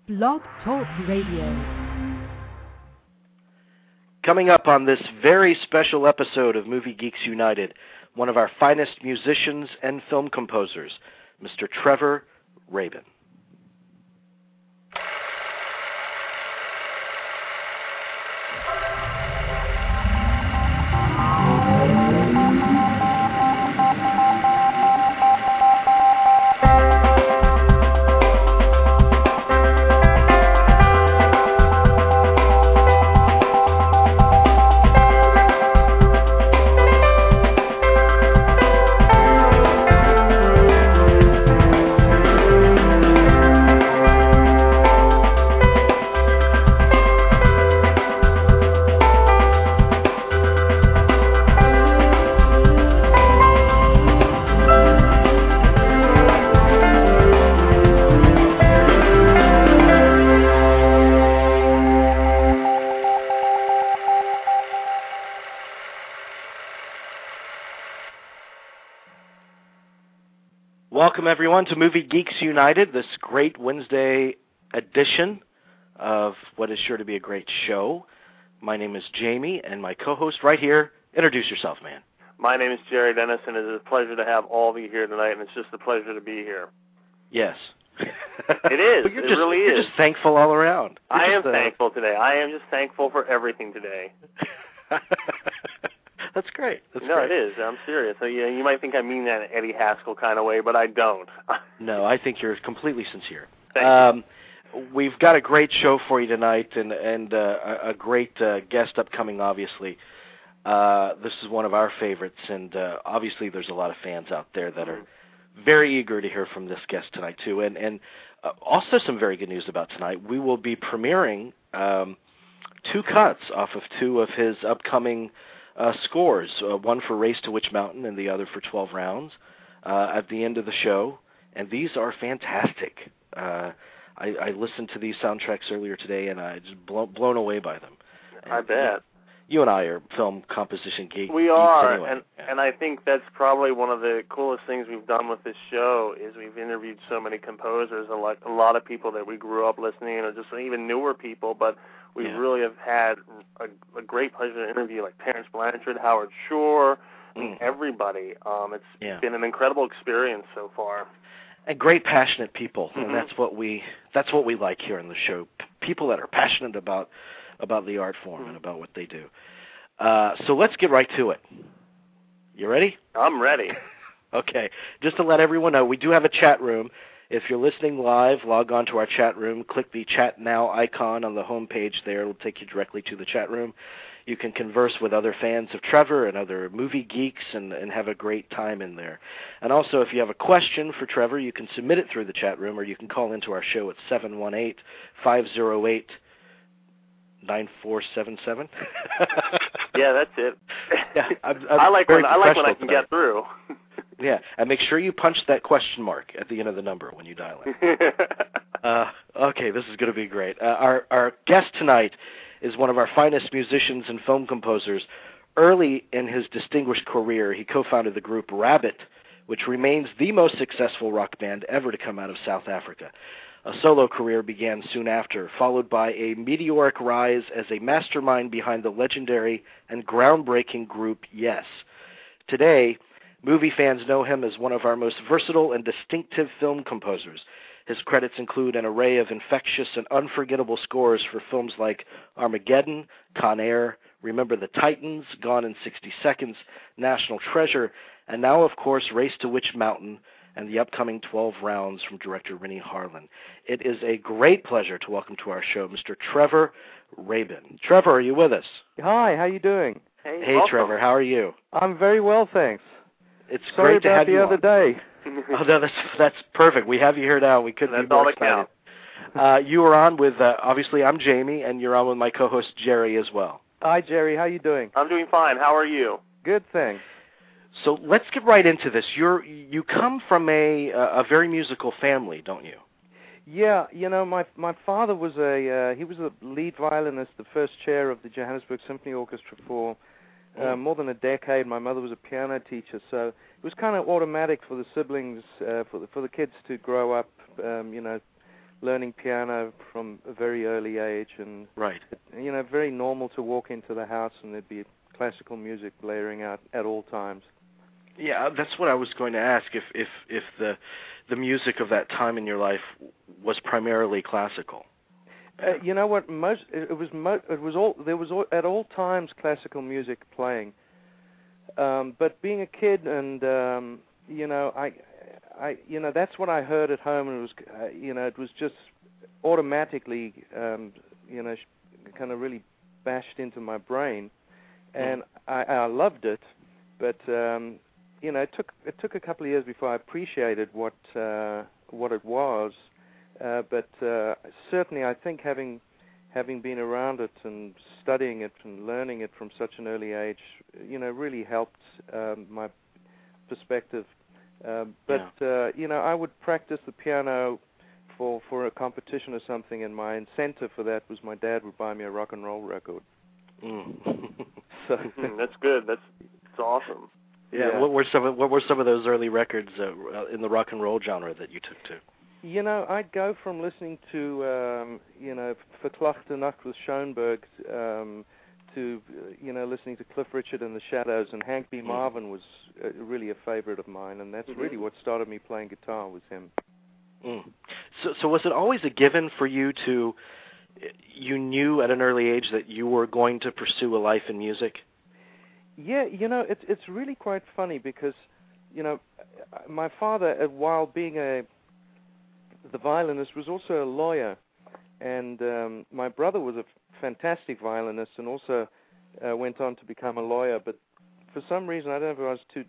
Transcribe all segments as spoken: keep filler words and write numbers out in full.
Blog Talk Radio. Coming up on this very special episode of Movie Geeks United, one of our finest musicians and film composers, Mister Trevor Rabin. Welcome, everyone, to Movie Geeks United, this great Wednesday edition of what is sure to be a great show. My name is Jamie, and my co-host right here. Introduce yourself, man. My name is Jerry Dennis, and it is a pleasure to have all of you here tonight, and it's just a pleasure to be here. Yes. It is. But you're it just, really you're is. just thankful all around. You're I just, am uh, thankful today. I am just thankful for everything today. That's great. That's no, great. it is. I'm serious. So, you know, you might think I mean that in Eddie Haskell kind of way, but I don't. No, I think you're completely sincere. Thank um, you. We've got a great show for you tonight, and and uh, a, a great uh, guest upcoming. Obviously, uh, this is one of our favorites, and uh, obviously, there's a lot of fans out there that are very eager to hear from this guest tonight too. And and uh, also some very good news about tonight. We will be premiering um, two cuts off of two of his upcoming Uh, scores, uh, one for Race to Witch Mountain and the other for twelve rounds uh, at the end of the show, and these are fantastic. Uh, I, I listened to these soundtracks earlier today, and I just blown, blown away by them. And I bet. You and I are film composition geeks. We are, anyway. and yeah. and I think that's probably one of the coolest things we've done with this show is we've interviewed so many composers, and like a lot of people that we grew up listening, or just even newer people, but we yeah. really have had a, a great pleasure to interview like Terrence Blanchard, Howard Shore, I mean, mm. everybody. Um, it's yeah. been an incredible experience so far. And great, passionate people, Mm-hmm. and that's what we that's what we like here on the show. P- people that are passionate about about the art form mm-hmm. and about what they do. Uh, so let's get right to it. You ready? I'm ready. Okay. Just to let everyone know, we do have a chat room. If you're listening live, log on to our chat room. Click the Chat Now icon on the home page there. It'll take you directly to the chat room. You can converse with other fans of Trevor and other movie geeks and, and have a great time in there. And also, if you have a question for Trevor, you can submit it through the chat room, or you can call into our show at seven one eight, five oh eight, nine four seven seven. Yeah, that's it. Yeah, I'm, I'm I like when I like when I can tonight. get through. Yeah, and make sure you punch that question mark at the end of the number when you dial in. uh, okay, this is going to be great. Uh, our our guest tonight is one of our finest musicians and film composers. Early in his distinguished career, he co-founded the group Rabbit, which remains the most successful rock band ever to come out of South Africa. A solo career began soon after, followed by a meteoric rise as a mastermind behind the legendary and groundbreaking group Yes. Today, movie fans know him as one of our most versatile and distinctive film composers. His credits include an array of infectious and unforgettable scores for films like Armageddon, Con Air, Remember the Titans, Gone in sixty seconds, National Treasure, and now, of course, Race to Witch Mountain, and the upcoming twelve rounds from director Renny Harlin. It is a great pleasure to welcome to our show Mister Trevor Rabin. Trevor, are you with us? Hi, how you doing? Hey, Hey, welcome. Trevor, how are you? I'm very well, thanks. It's Sorry great to about have the you other on. day. Oh, no, that's that's perfect. We have you here now. We couldn't That's be more all that excited. counts. Uh, you were on with, uh, obviously, I'm Jamie, and you're on with my co-host Jerry as well. Hi, Jerry. How you doing? I'm doing fine. How are you? Good, thanks. So let's get right into this. You're you come from a a very musical family, don't you? Yeah, you know, my my father was a uh, he was a lead violinist, the first chair of the Johannesburg Symphony Orchestra for uh, more than a decade. My mother was a piano teacher, so it was kind of automatic for the siblings, uh, for the for the kids to grow up, um, you know, learning piano from a very early age, and right. you know, very normal to walk into the house and there'd be classical music blaring out at all times. Yeah, that's what I was going to ask. If if if the the music of that time in your life was primarily classical. Uh, you know what? Most it, it was mo- it was all there was all, at all times classical music playing. Um, but being a kid, and um, you know, I, I, you know, that's what I heard at home, and it was, uh, you know, it was just automatically, um, you know, kind of really bashed into my brain, and I, I loved it. But um, you know, it took it took a couple of years before I appreciated what uh, what it was. Uh, but uh, certainly, I think having having been around it and studying it and learning it from such an early age, you know, really helped um, my perspective. Uh, but yeah. uh, you know, I would practice the piano for for a competition or something, and my incentive for that was my dad would buy me a rock and roll record. Mm. So that's good. That's that's awesome. Yeah. yeah. What were some of, what were some of those early records uh, in the rock and roll genre that you took to? You know, I'd go from listening to, um, you know, Verklachte Nacht with Schoenberg um, to, uh, you know, listening to Cliff Richard and the Shadows, and Hank B. Marvin was uh, really a favorite of mine, and that's mm-hmm. really what started me playing guitar was him. Mm. So, so was it always a given for you to, you knew at an early age that you were going to pursue a life in music? Yeah, you know, it's it's really quite funny because, you know, my father, while being a the violinist, was also a lawyer, and um, my brother was a fantastic violinist and also uh, went on to become a lawyer. But for some reason, I don't know if I was too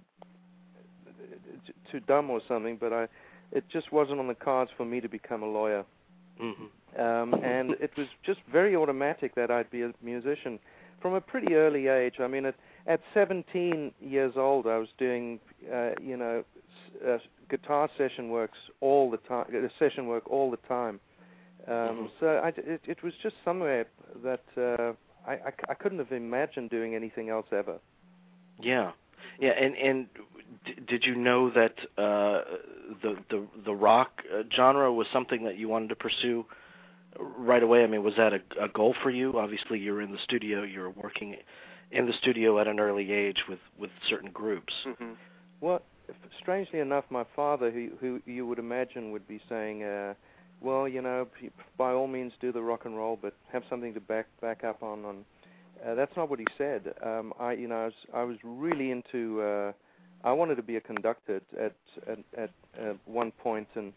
too dumb or something, but I it just wasn't on the cards for me to become a lawyer. Mm-hmm. Um, and it was just very automatic that I'd be a musician from a pretty early age. I mean, at at seventeen years old, I was doing, uh, you know, uh, guitar session works all the time, uh, session work all the time. Um, mm-hmm. So I, it, it was just somewhere that uh, I, I, I couldn't have imagined doing anything else ever. Yeah, yeah, and and d- did you know that uh, the the the rock uh, genre was something that you wanted to pursue right away? I mean, was that a, a goal for you? Obviously, you were in the studio, you were working in the studio at an early age with, with certain groups. Mm-hmm. Well, strangely enough, my father, who, who you would imagine would be saying, uh, well, you know, by all means do the rock and roll, but have something to back back up on. on. Uh, that's not what he said. Um, I, you know, I was, I was really into. Uh, I wanted to be a conductor at at, at uh, one point, and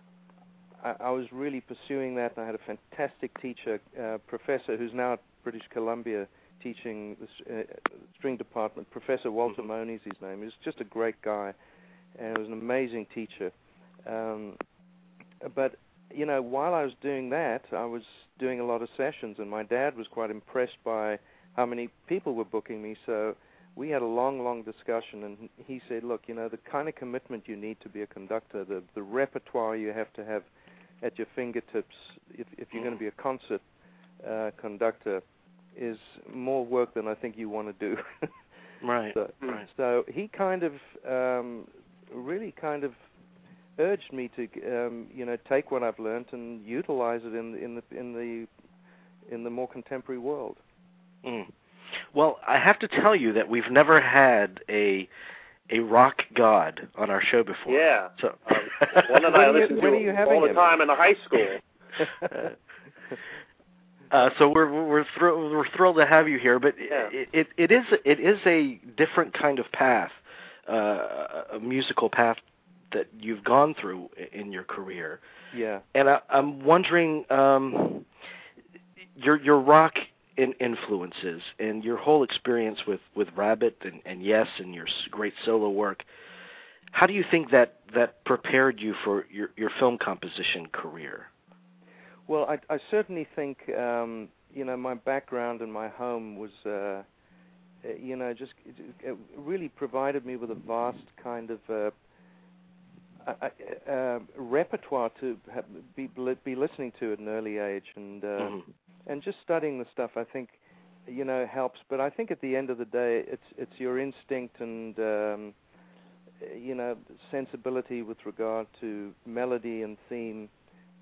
I, I was really pursuing that. And I had a fantastic teacher, uh, professor, who's now at British Columbia, teaching the uh, string department. Professor Walter mm-hmm. Moniz, his name. He was just a great guy, and he was an amazing teacher. Um, but, you know, while I was doing that, I was doing a lot of sessions, and my dad was quite impressed by how many people were booking me, so we had a long, long discussion, and he said, look, you know, the kind of commitment you need to be a conductor, the, the repertoire you have to have at your fingertips if, if you're mm. going to be a concert uh, conductor, is more work than I think you want to do. Right. So, right. so he kind of um, really kind of urged me to, um, you know, take what I've learned and utilize it in in the in the in the more contemporary world. Mm. Well, I have to tell you that we've never had a a rock god on our show before. Yeah. So um, one that I listen when to are you all the him? time in the high school. Uh, so we're we're thrilled we're thrilled to have you here, but yeah. it, it it is it is a different kind of path, uh, a musical path that you've gone through in your career. Yeah. And I, I'm wondering um, your your rock in influences and your whole experience with, with Rabbit and, and Yes and your great solo work. How do you think that, that prepared you for your, your film composition career? Well, I, I certainly think, um, you know, my background and my home was, uh, you know, just it, it really provided me with a vast kind of uh, uh, uh, repertoire to have, be be listening to at an early age, and uh, mm-hmm. and just studying the stuff, I think, you know, helps. But I think at the end of the day, it's it's your instinct and um, you know, sensibility with regard to melody and theme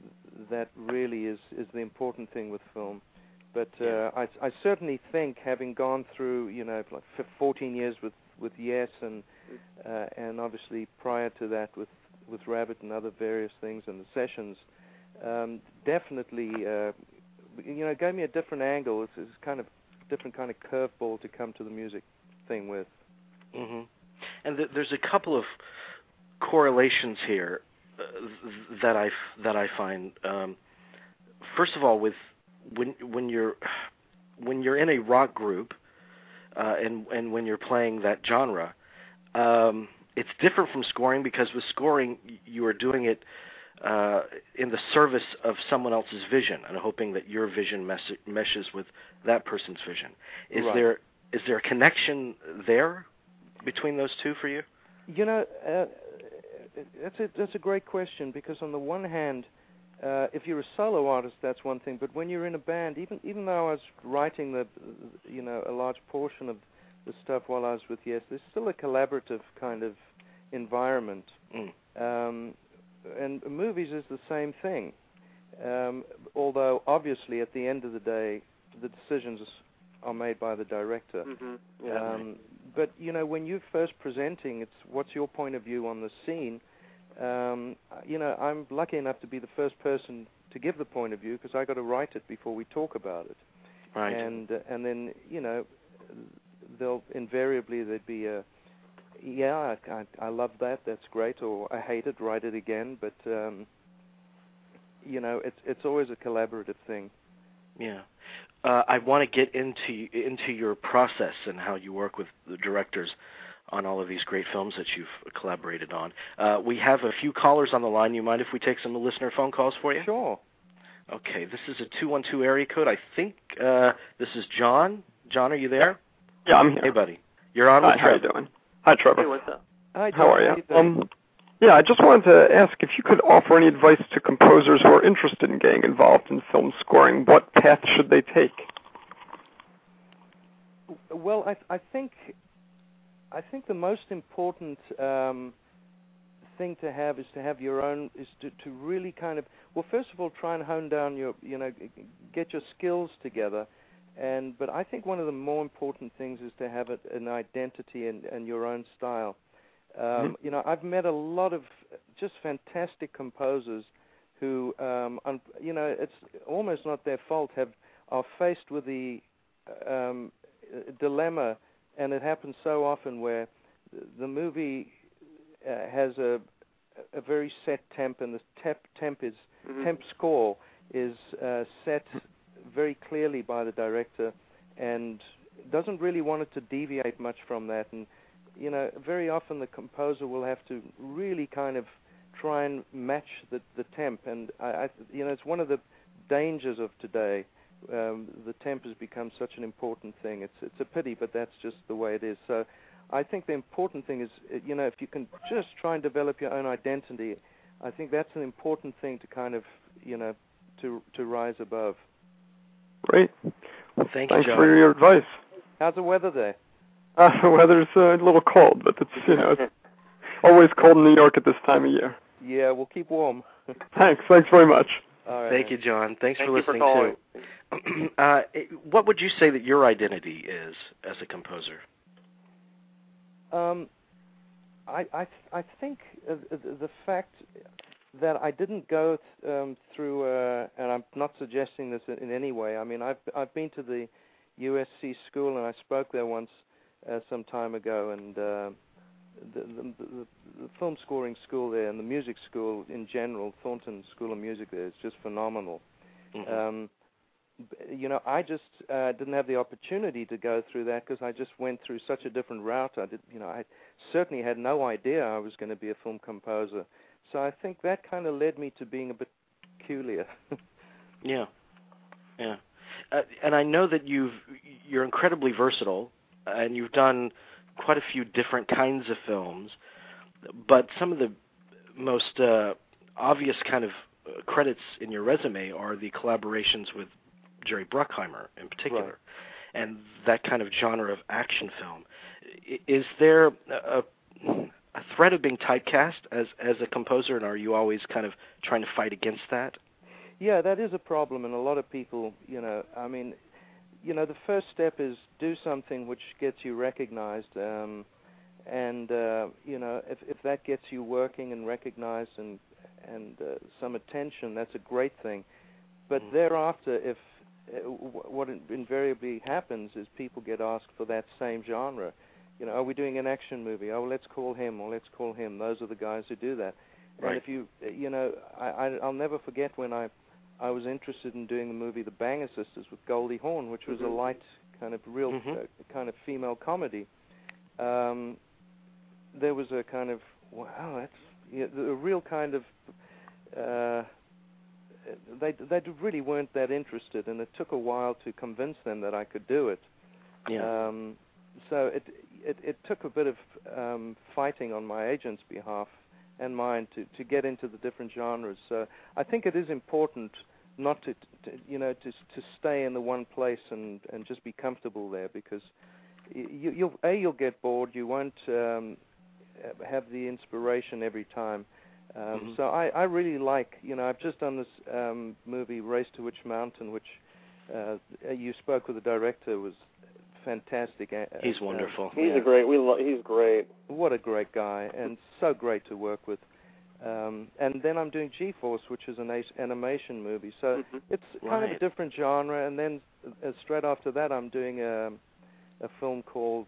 that really is is the important thing with film. But uh, Yeah. I, I certainly think, having gone through, you know, like fourteen years with, with Yes, and uh, and obviously prior to that with, with Rabbit and other various things and the sessions, um, definitely, uh, you know, gave me a different angle. It's, it's kind of different kind of curveball to come to the music thing with. Mm-hmm. And th- there's a couple of correlations here uh, th- that I f- that I find. Um, first of all, with when when you're when you're in a rock group uh, and and when you're playing that genre, um, it's different from scoring, because with scoring you are doing it uh, in the service of someone else's vision and hoping that your vision mes- meshes with that person's vision. Is Right. there is there a connection there between those two for you? You know, uh, that's a that's a great question, because on the one hand, uh, if you're a solo artist, that's one thing. But when you're in a band, even even though I was writing the, you know, a large portion of the stuff while I was with Yes, there's still a collaborative kind of environment. Mm. Um, and movies is the same thing. Um, although obviously at the end of the day, the decisions are made by the director. Mm-hmm. Yeah. Um, but you know, when you're first presenting, it's what's your point of view on the scene. Um, you know, I'm lucky enough to be the first person to give the point of view, because I got to write it before we talk about it. Right. And uh, and then, you know, they'll invariably there'd be a, yeah, I, I, I love that, that's great, or I hate it, write it again. But um, you know, it's it's always a collaborative thing. Yeah. Uh, I want to get into into your process and how you work with the directors on all of these great films that you've collaborated on. Uh, we have a few callers on the line. You mind if we take some listener phone calls for you? Sure. Okay, this is a two one two area code. I think uh, this is John. John, are you there? Yeah, I'm here. Hey, buddy. You're on with Hi, how you Trevor. doing? Hi, Trevor. Hey, what's up? Hi, John. How are you? doing? Um, yeah, I just wanted to ask if you could offer any advice to composers who are interested in getting involved in film scoring. What path should they take? Well, I, I think I think the most important um, thing to have is to have your own, is to, to really kind of, well, first of all, try and hone down your, you know, get your skills together. And but I think one of the more important things is to have a, an identity and, and your own style. Um, mm-hmm. You know, I've met a lot of just fantastic composers who, um, un, you know, it's almost not their fault, have are faced with the um, dilemma, and it happens so often where the movie uh, has a a very set temp, and the temp temp is mm-hmm. temp score is uh, set very clearly by the director, and doesn't really want it to deviate much from that. And you know, very often the composer will have to really kind of try and match the the temp. And I, I you know, it's one of the dangers of today. Um, the temp has become such an important thing. It's it's a pity, but that's just the way it is. So I think the important thing is, you know, if you can just try and develop your own identity, I think that's an important thing to kind of, you know, to to rise above. Great. Thank you, Thanks John. for your advice. How's the weather there? Uh, the weather's uh, a little cold, but it's, you know, it's always cold in New York at this time of year. Yeah, we'll keep warm. Thanks. Thanks very much. All right, Thank man. you, John. Thanks Thank for you for listening, calling. too. uh, what would you say that your identity is as a composer? Um, I I I think uh, the, the fact that I didn't go th- um, through, uh, and I'm not suggesting this in, in any way. I mean, I've I've been to the U S C school, and I spoke there once uh, some time ago, and uh, the, the, the the film scoring school there and the music school in general, Thornton School of Music there, is just phenomenal. Mm-hmm. Um, you know, I just uh, didn't have the opportunity to go through that because I just went through such a different route. I did, you know, I certainly had no idea I was going to be a film composer. So I think that kind of led me to being a bit peculiar. Yeah, yeah, uh, and I know that you've you're incredibly versatile, and you've done quite a few different kinds of films. But some of the most uh, obvious kind of uh, credits in your resume are the collaborations with Jerry Bruckheimer in particular, Right. and that kind of genre of action film. I, is there a, a threat of being typecast as as a composer, and are you always kind of trying to fight against that? Yeah, that is a problem, and a lot of people, you know, I mean, you know, the first step is do something which gets you recognized, um, and uh, you know, if if that gets you working and recognized and and uh, some attention, that's a great thing. But mm. thereafter, if uh, w- what invariably happens is people get asked for that same genre. You know, are we doing an action movie? Oh, let's call him, or let's call him. Those are the guys who do that. Right. And if you, you know, I, I, I'll never forget when I, I was interested in doing the movie The Banger Sisters with Goldie Hawn, which was mm-hmm. a light kind of real mm-hmm. uh, kind of female comedy. Um, there was a kind of wow, that's yeah, a real kind of. Uh, they they really weren't that interested, and it took a while to convince them that I could do it. Yeah. Um, so it, it it took a bit of um, fighting on my agent's behalf and mine to, to get into the different genres. So I think it is important not to, to you know to to stay in the one place and, and just be comfortable there, because you, you'll a you'll get bored. You won't um, have the inspiration every time. Um, mm-hmm. So I, I really like, you know, I've just done this um, movie, Race to Witch Mountain, which uh, you spoke with the director, was fantastic. He's wonderful. Uh, he's yeah. a great, we lo- he's great. What a great guy, and so great to work with. Um, and then I'm doing G-Force, which is an a- animation movie. So mm-hmm. it's kind right. of a different genre. And then uh, straight after that, I'm doing a, a film called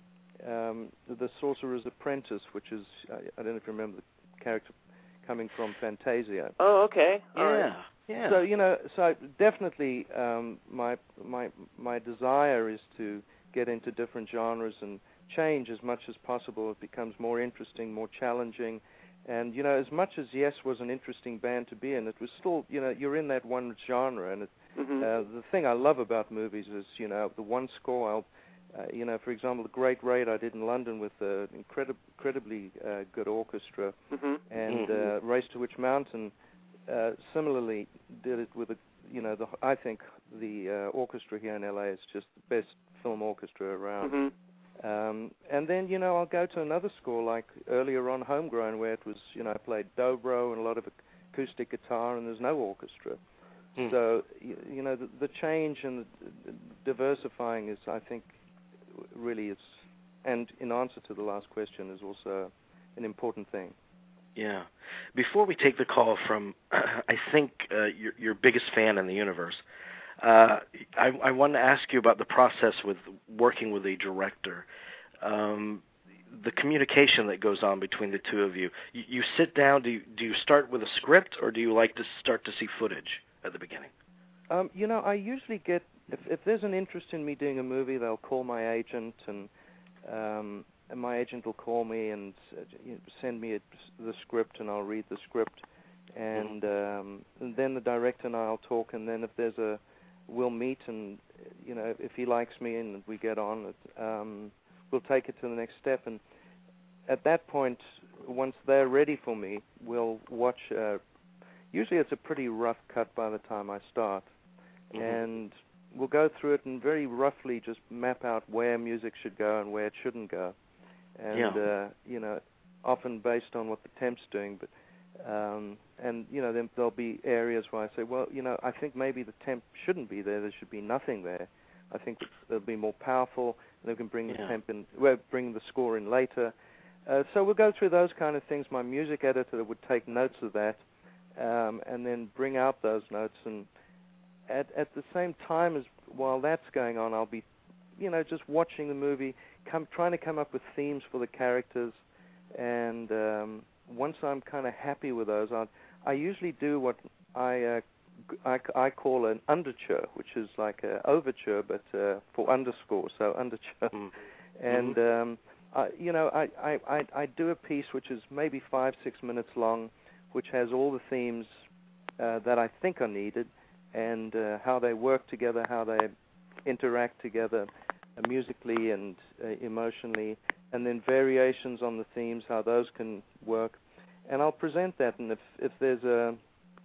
um, The Sorcerer's Apprentice, which is, I, I don't know if you remember the character coming from Fantasia. Oh, okay. Yeah, right. yeah. So you know, so definitely, um, my my my desire is to get into different genres and change as much as possible. It becomes more interesting, more challenging, and you know, as much as Yes was an interesting band to be in, it was still, you know, you're in that one genre, and it, mm-hmm. uh, the thing I love about movies is, you know, the one score. I'll Uh, you know, for example, The Great Raid I did in London with an incredib- incredibly uh, good orchestra, mm-hmm. and mm-hmm. uh, Race to Witch Mountain uh, similarly did it with, a, you know, the, I think the uh, orchestra here in L A is just the best film orchestra around. Mm-hmm. Um, and then, you know, I'll go to another score like earlier on Homegrown, where it was, you know, I played dobro and a lot of acoustic guitar, and there's no orchestra. Mm. So, you, you know, the, the change and the diversifying is, I think, really is, and in answer to the last question, is also an important thing. Yeah. Before we take the call from, uh, I think, uh, your, your biggest fan in the universe, uh, I, I want to ask you about the process with working with a director, um, the communication that goes on between the two of you. You, you sit down, do you, do you start with a script, or do you like to start to see footage at the beginning? Um, you know, I usually get, If, if there's an interest in me doing a movie, they'll call my agent, and um, and my agent will call me and uh, send me a, the script, and I'll read the script, and, mm-hmm. um, and then the director and I'll talk, and then if there's a, we'll meet, and you know, if he likes me and we get on, um, we'll take it to the next step, and at that point, once they're ready for me, we'll watch. Uh, usually, it's a pretty rough cut by the time I start, mm-hmm. and we'll go through it and very roughly just map out where music should go and where it shouldn't go. And, yeah. uh, you know, often based on what the temp's doing. But um, and, you know, then there'll be areas where I say, well, you know, I think maybe the temp shouldn't be there. There should be nothing there. I think it'll be more powerful, and they can bring yeah. the temp in, well, bring the score in later. Uh, so we'll go through those kind of things. My music editor would take notes of that um, and then bring out those notes, and At, at the same time as while that's going on, I'll be, you know, just watching the movie, come, trying to come up with themes for the characters, and um, once I'm kind of happy with those, I I usually do what I, uh, I I call an underture, which is like an overture, but uh, for underscore, so underture, mm. and mm-hmm. um, I, you know, I, I, I, I do a piece which is maybe five six minutes long, which has all the themes uh, that I think are needed, and uh, how they work together, how they interact together uh, musically and uh, emotionally, and then variations on the themes, how those can work. And I'll present that, and if, if there's a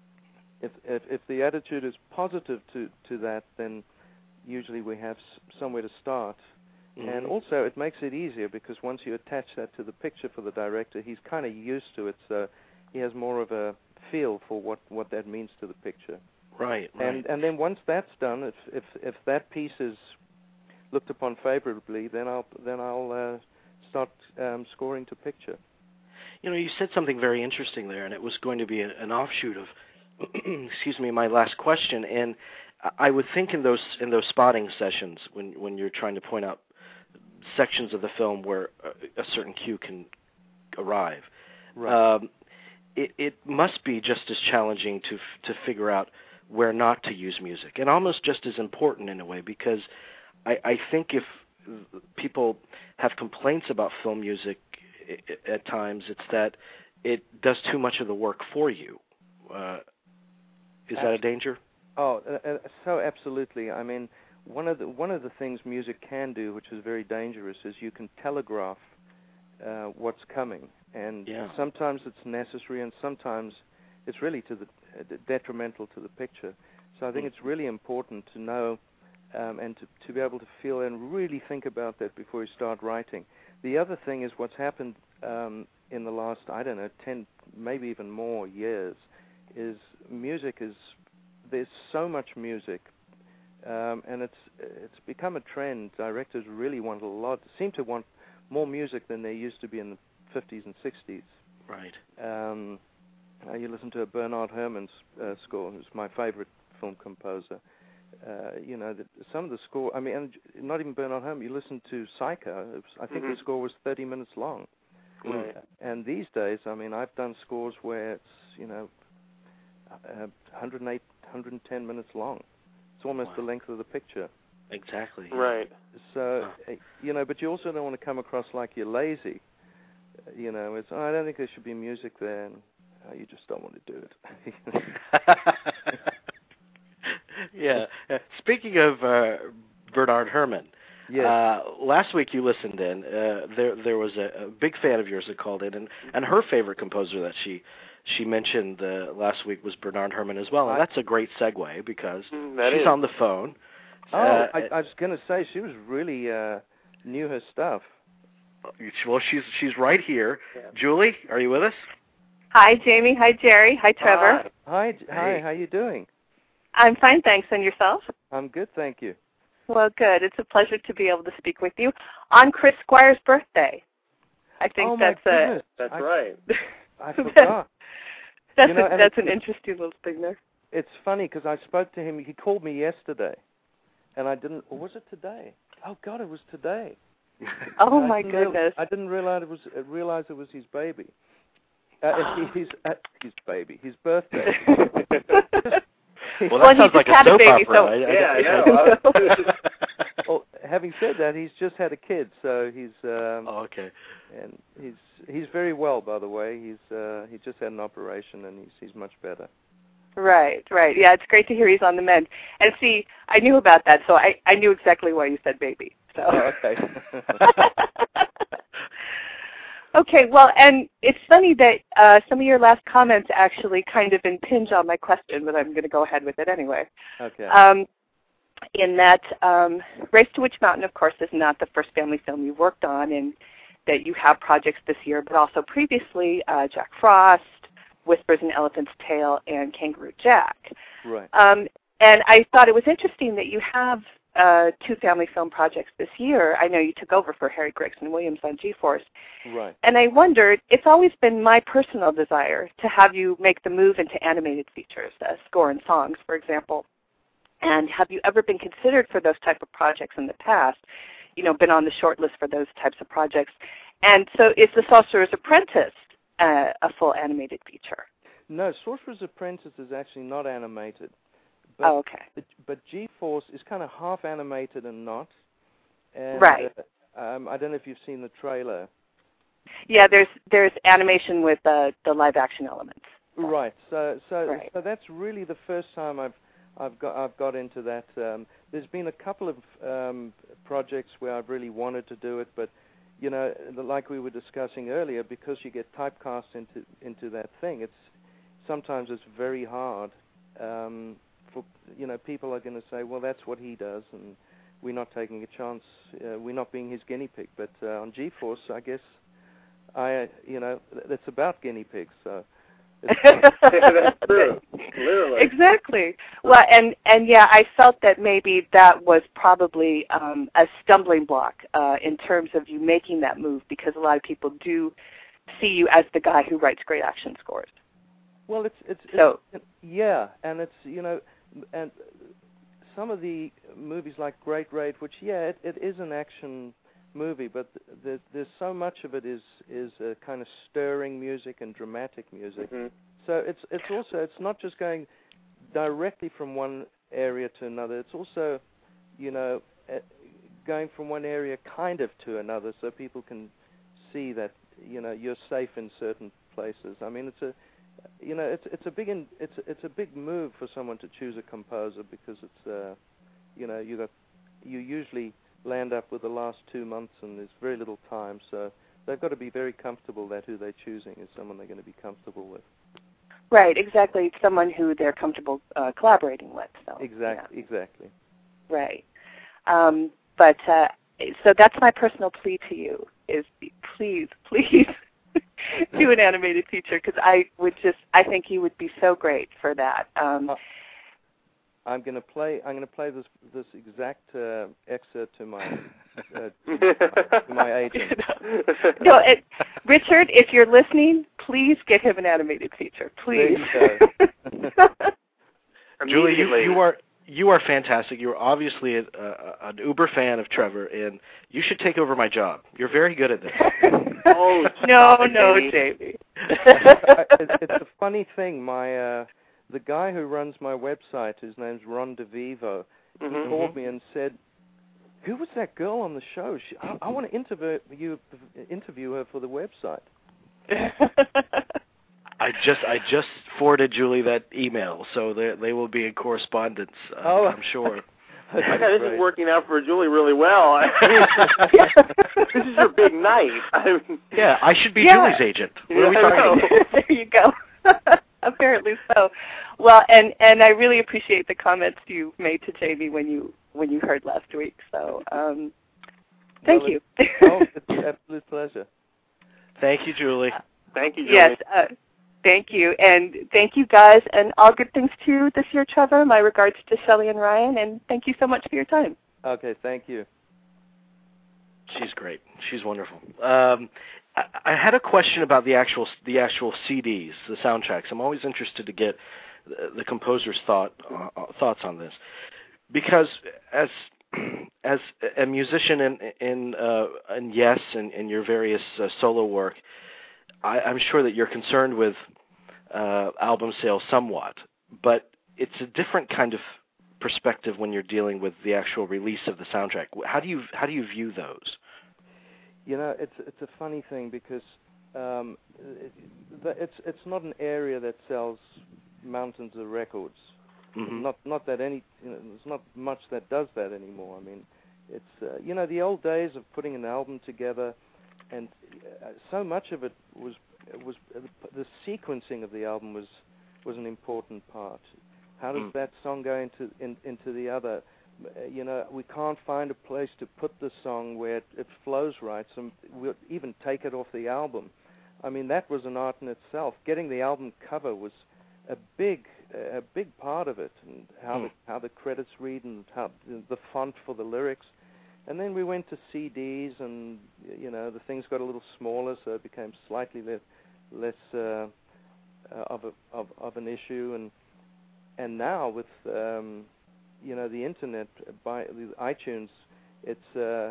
if, if if the attitude is positive to, to that, then usually we have s- somewhere to start. Mm-hmm. And also it makes it easier, because once you attach that to the picture for the director, he's kind of used to it, so he has more of a feel for what, what that means to the picture. Right, right. And and then once that's done, if if if that piece is looked upon favorably, then I'll then I'll uh, start um, scoring to picture. You know, you said something very interesting there, and it was going to be a, an offshoot of, excuse me, my last question. And I would think in those in those spotting sessions, when when you're trying to point out sections of the film where a, a certain cue can arrive, Right. um, it it must be just as challenging to to figure out where not to use music, and almost just as important in a way, because I, I think if people have complaints about film music at times, it's that it does too much of the work for you. Uh, is that a danger? Oh, uh, uh, so absolutely. I mean, one of the one of the things music can do, which is very dangerous, is you can telegraph uh, what's coming, and yeah. sometimes it's necessary, and sometimes it's really to the uh, detrimental to the picture. So I think mm. it's really important to know um, and to, to be able to feel and really think about that before you start writing. The other thing is what's happened um, in the last, I don't know, ten, maybe even more years, is music is, there's so much music, um, and it's it's become a trend. Directors really want a lot, seem to want more music than there used to be in the fifties and sixties. Right. Um, uh, you listen to a Bernard Herrmann's uh, score, who's my favorite film composer. Uh, you know, the, some of the score, I mean, and not even Bernard Herrmann, you listen to Psycho, it was, I think mm-hmm. the score was thirty minutes long. Right. Uh, and these days, I mean, I've done scores where it's, you know, uh, one hundred eight, one hundred ten minutes long. It's almost wow. the length of the picture. Exactly. Right. So, huh. uh, you know, but you also don't want to come across like you're lazy. Uh, you know, it's, oh, I don't think there should be music there, and oh, you just don't want to do it. yeah. Uh, speaking of uh, Bernard Herrmann, yes. uh, last week you listened in. Uh, there, there was a, a big fan of yours that called in, and, and her favorite composer that she she mentioned uh, last week was Bernard Herrmann as well. And that's a great segue because that she's is. on the phone. Oh, uh, I, I was going to say she was really uh, knew her stuff. Well, she's she's right here. Yeah. Julie, are you with us? Hi, Jamie. Hi, Jerry. Hi, Trevor. Hi. Hi. Hey. Hi. How you doing? I'm fine, thanks. And yourself? I'm good, thank you. Well, good. It's a pleasure to be able to speak with you on Chris Squire's birthday. I think oh, that's my a. goodness. That's I, right. I forgot. that's you know, a, that's an interesting little thing there. It's funny because I spoke to him. He called me yesterday, and I didn't. Or was it today? Oh God, it was today. Oh I my goodness! Real, I didn't realize it was uh, realize it was his baby. Uh, his uh, his baby, his birthday. Well, that well, sounds he like just a had soap a baby, opera. so I, I, yeah, I, I know. Well, having said that, he's just had a kid, so he's. Um, oh, okay. And he's he's very well, by the way. He's uh, he just had an operation, and he's he's much better. Right, right. Yeah, it's great to hear he's on the mend. And see, I knew about that, so I, I knew exactly why you said baby. So. Oh, okay. Okay, well, and it's funny that uh, some of your last comments actually kind of impinge on my question, but I'm going to go ahead with it anyway. Okay. Um, in that um, Race to Witch Mountain, of course, is not the first family film you worked on, and that you have projects this year, but also previously uh, Jack Frost, Whispers in Elephant's Tail, and Kangaroo Jack. Right. Um, and I thought it was interesting that you have uh, two family film projects this year. I know you took over for Harry Gregson Williams on G-Force. Right. And I wondered, it's always been my personal desire to have you make the move into animated features, uh, score and songs, for example. And have you ever been considered for those type of projects in the past? You know, been on the short list for those types of projects. And so is The Sorcerer's Apprentice uh, a full animated feature? No, Sorcerer's Apprentice is actually not animated. But, oh, okay. But, but G-Force is kind of half animated and not. And, right. Uh, um, I don't know if you've seen the trailer. Yeah, there's there's animation with uh, the live action elements. Right. So so right. so that's really the first time I've I've got I've got into that. Um, there's been a couple of um, projects where I've really wanted to do it, but you know, like we were discussing earlier, because you get typecast into into that thing, it's sometimes it's very hard. Um, for you know, people are going to say, well, that's what he does, and we're not taking a chance. Uh, we're not being his guinea pig. But uh, on G-Force, I guess I you know it's about guinea pigs. So That's true. Literally. Exactly. Well, and and yeah, I felt that maybe that was probably um, a stumbling block uh, in terms of you making that move, because a lot of people do see you as the guy who writes great action scores. Well, it's it's, so, it's yeah, and it's you know, and some of the movies like Great Raid, which yeah, it, it is an action movie, but there's there's so much of it is is a kind of stirring music and dramatic music. Mm-hmm. So it's it's also it's not just going directly from one area to another. It's also, you know, going from one area kind of to another, so people can see that you know you're safe in certain places. I mean, it's a you know it's it's a big in, it's it's a big move for someone to choose a composer, because it's uh, you know you got you usually land up with the last two months and there's very little time, so they've got to be very comfortable that who they're choosing is someone they're going to be comfortable with. Right, exactly. It's someone who they're comfortable uh, collaborating with. So exactly, yeah. exactly. Right. Um, but uh, so that's my personal plea to you: is please, please do an animated feature, because I would just, I think you would be so great for that. Um, uh, I'm going to play. I'm going to play this this exact uh, excerpt to my uh, to my agent. No, it, Richard, if you're listening, please get him an animated feature, please. Julie, you, you are you are fantastic. You're obviously a, a, an uber fan of Trevor, and you should take over my job. You're very good at this. Oh no, no, Jamie. it's, it's a funny thing. My uh, the guy who runs my website, his name's Ron DeVivo, mm-hmm. he called me and said, "Who was that girl on the show? She, I, I want to interview you, interview her for the website." I just I just forwarded Julie that email, so they they will be in correspondence. Uh, oh, I'm sure. Yeah, this is working out for Julie really well. This is your big night. I mean, yeah, I should be yeah. Julie's agent. What yeah, are we talking about? There you go. Apparently so. Well, and, and I really appreciate the comments you made to Jamie when you when you heard last week. So, um, thank well, you. It's, oh, it's an absolute pleasure. Thank you, Julie. Thank you, Julie. Yes. Uh, Thank you, and thank you guys, and all good things to you this year, Trevor. My regards to Shelley and Ryan, and thank you so much for your time. Okay, thank you. She's great. She's wonderful. Um, I, I had a question about the actual the actual C Ds, the soundtracks. I'm always interested to get the, the composer's thought uh, thoughts on this, because as as a musician in in, uh, in Yes and in, in your various uh, solo work, I, I'm sure that you're concerned with uh, album sales somewhat, but it's a different kind of perspective when you're dealing with the actual release of the soundtrack. How do you how do you view those? You know, it's it's a funny thing, because um, it, it's it's not an area that sells mountains of records. Mm-hmm. Not not that any you know, there's not much that does that anymore. I mean, it's uh, you know the old days of putting an album together. And uh, so much of it was was uh, the sequencing of the album was was an important part. How does mm. that song go into in, into the other? Uh, you know, we can't find a place to put the song where it, it flows right. So we'll even take it off the album. I mean, that was an art in itself. Getting the album cover was a big a big part of it, and how mm. the how the credits read, and how the font for the lyrics. And then we went to C Ds, and you know the things got a little smaller, so it became slightly less less uh, uh, of a of, of an issue. And and now with um, you know the internet, by the iTunes, it's uh,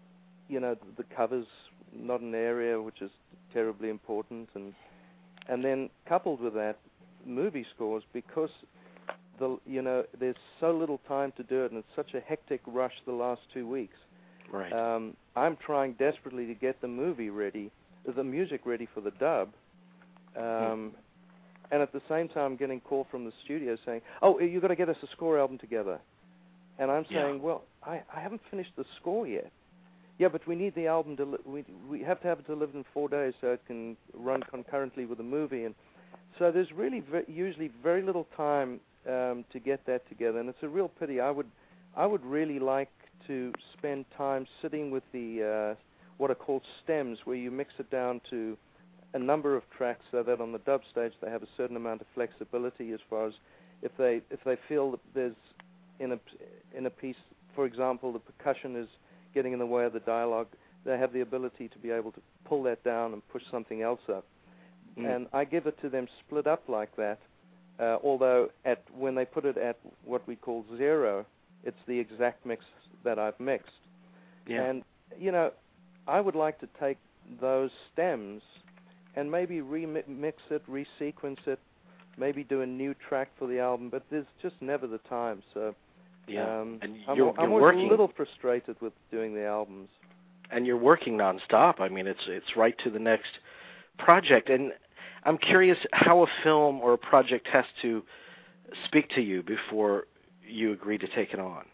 you know the covers not an area which is terribly important, and and then coupled with that, movie scores, because the, you know, there's so little time to do it, and it's such a hectic rush the last two weeks. Right. Um, I'm trying desperately to get the movie ready, the music ready for the dub, um, mm. and at the same time getting a call from the studio saying, "Oh, you've got to get us a score album together," and I'm saying, yeah. "Well, I, I haven't finished the score yet." Yeah, but we need the album to li- we we have to have it delivered in four days so it can run concurrently with the movie, and so there's really ve- usually very little time um, to get that together, and it's a real pity. I would I would really like to spend time sitting with the uh, what are called stems, where you mix it down to a number of tracks so that on the dub stage they have a certain amount of flexibility as far as if they if they feel that there's in a in a piece, for example, the percussion is getting in the way of the dialogue, they have the ability to be able to pull that down and push something else up. Mm. And I give it to them split up like that, uh, although at when they put it at what we call zero, it's the exact mix that I've mixed. Yeah. And, you know, I would like to take those stems and maybe remix it, resequence it, maybe do a new track for the album, but there's just never the time. So yeah. um, and I'm, you're, I'm you're always working, a little frustrated with doing the albums. And you're working nonstop. I mean, it's it's right to the next project. And I'm curious how a film or a project has to speak to you before you agree to take it on.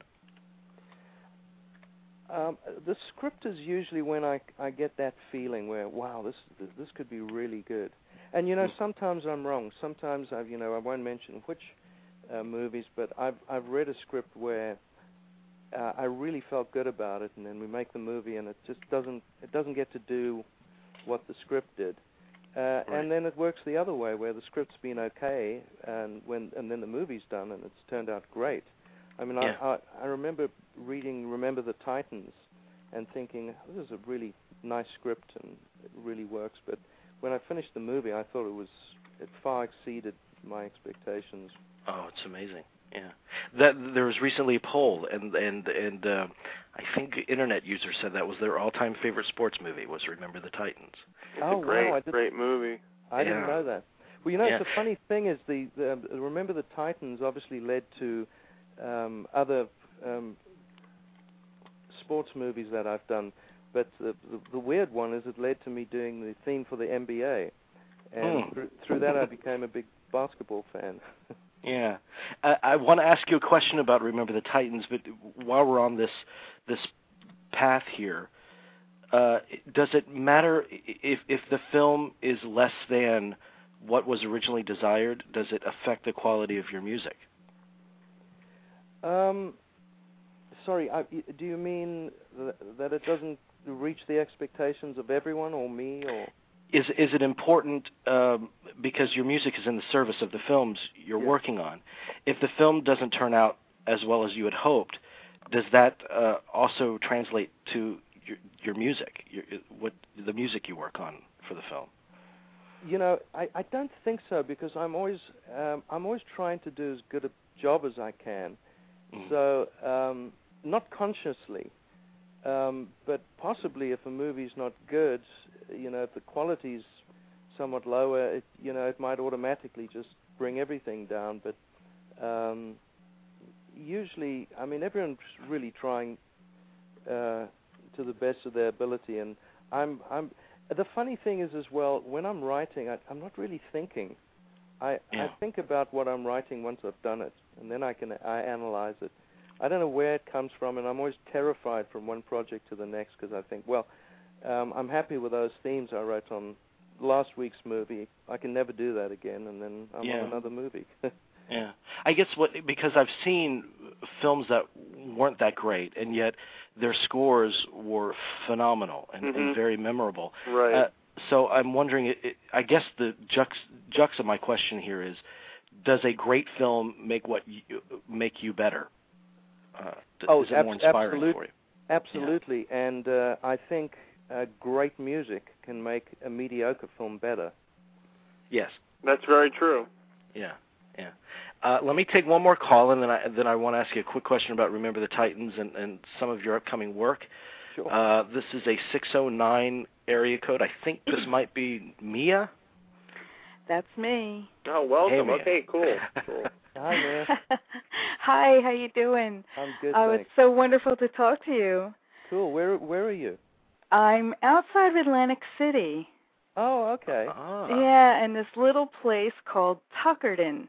Um, the script is usually when I, I get that feeling where, wow, this this could be really good. And, you know, sometimes I'm wrong. Sometimes, I've, you know, I won't mention which uh, movies, but I've I've read a script where uh, I really felt good about it, and then we make the movie, and it just doesn't it doesn't get to do what the script did. Uh, right. And then it works the other way, where the script's been okay, and when and then the movie's done, and it's turned out great. I mean, yeah. I, I I remember reading Remember the Titans and thinking, this is a really nice script and it really works. But when I finished the movie, I thought it was it far exceeded my expectations. Oh, it's amazing. Yeah, that there was recently a poll, and and and uh, I think internet users said that was their all-time favorite sports movie was Remember the Titans. It's oh, a great, wow, I great movie. I yeah. didn't know that. Well, you know, yeah. it's a funny thing is the, the Remember the Titans obviously led to um, other um, sports movies that I've done, but the, the, the weird one is it led to me doing the theme for the N B A, and hmm. through, through that I became a big basketball fan. Yeah, I, I want to ask you a question about Remember the Titans, but while we're on this this path here, uh, does it matter if if the film is less than what was originally desired? Does it affect the quality of your music? Um, sorry, I, do you mean th- that it doesn't reach the expectations of everyone or me, or? Is is it important um, because your music is in the service of the films you're yeah. working on? If the film doesn't turn out as well as you had hoped, does that uh, also translate to your, your music, your, what the music you work on for the film? You know, I, I don't think so, because I'm always um, I'm always trying to do as good a job as I can. Mm. So um, not consciously. Um, but possibly if a movie's not good, you know, if the quality's somewhat lower, it, you know, it might automatically just bring everything down. But um, usually, I mean, everyone's really trying uh, to the best of their ability. And I'm, I'm. The funny thing is, as well, when I'm writing, I, I'm not really thinking. I, yeah. I think about what I'm writing once I've done it, and then I can I analyze it. I don't know where it comes from, and I'm always terrified from one project to the next, because I think, well, um, I'm happy with those themes I wrote on last week's movie. I can never do that again, and then I'm yeah. on another movie. yeah. I guess what because I've seen films that weren't that great, and yet their scores were phenomenal and, mm-hmm. and very memorable. Right. Uh, so I'm wondering, it, it, I guess the jux, jux of my question here is, does a great film make what you, make you better? Uh, oh, is it ab- more inspiring absolutely. for you? Absolutely, yeah. and uh, I think uh, great music can make a mediocre film better. Yes, that's very true. Yeah, yeah. Uh, let me take one more call, and then I then I want to ask you a quick question about Remember the Titans and, and some of your upcoming work. Sure. Uh, this is a six oh nine area code. I think this might be Mia. That's me. Oh, welcome. Hey, okay, cool. cool. Hi, Mia. Hi, how you doing? I'm good, Oh, thanks. it's so wonderful to talk to you. Cool. Where Where are you? I'm outside of Atlantic City. Oh, okay. Ah. Yeah, in this little place called Tuckerton.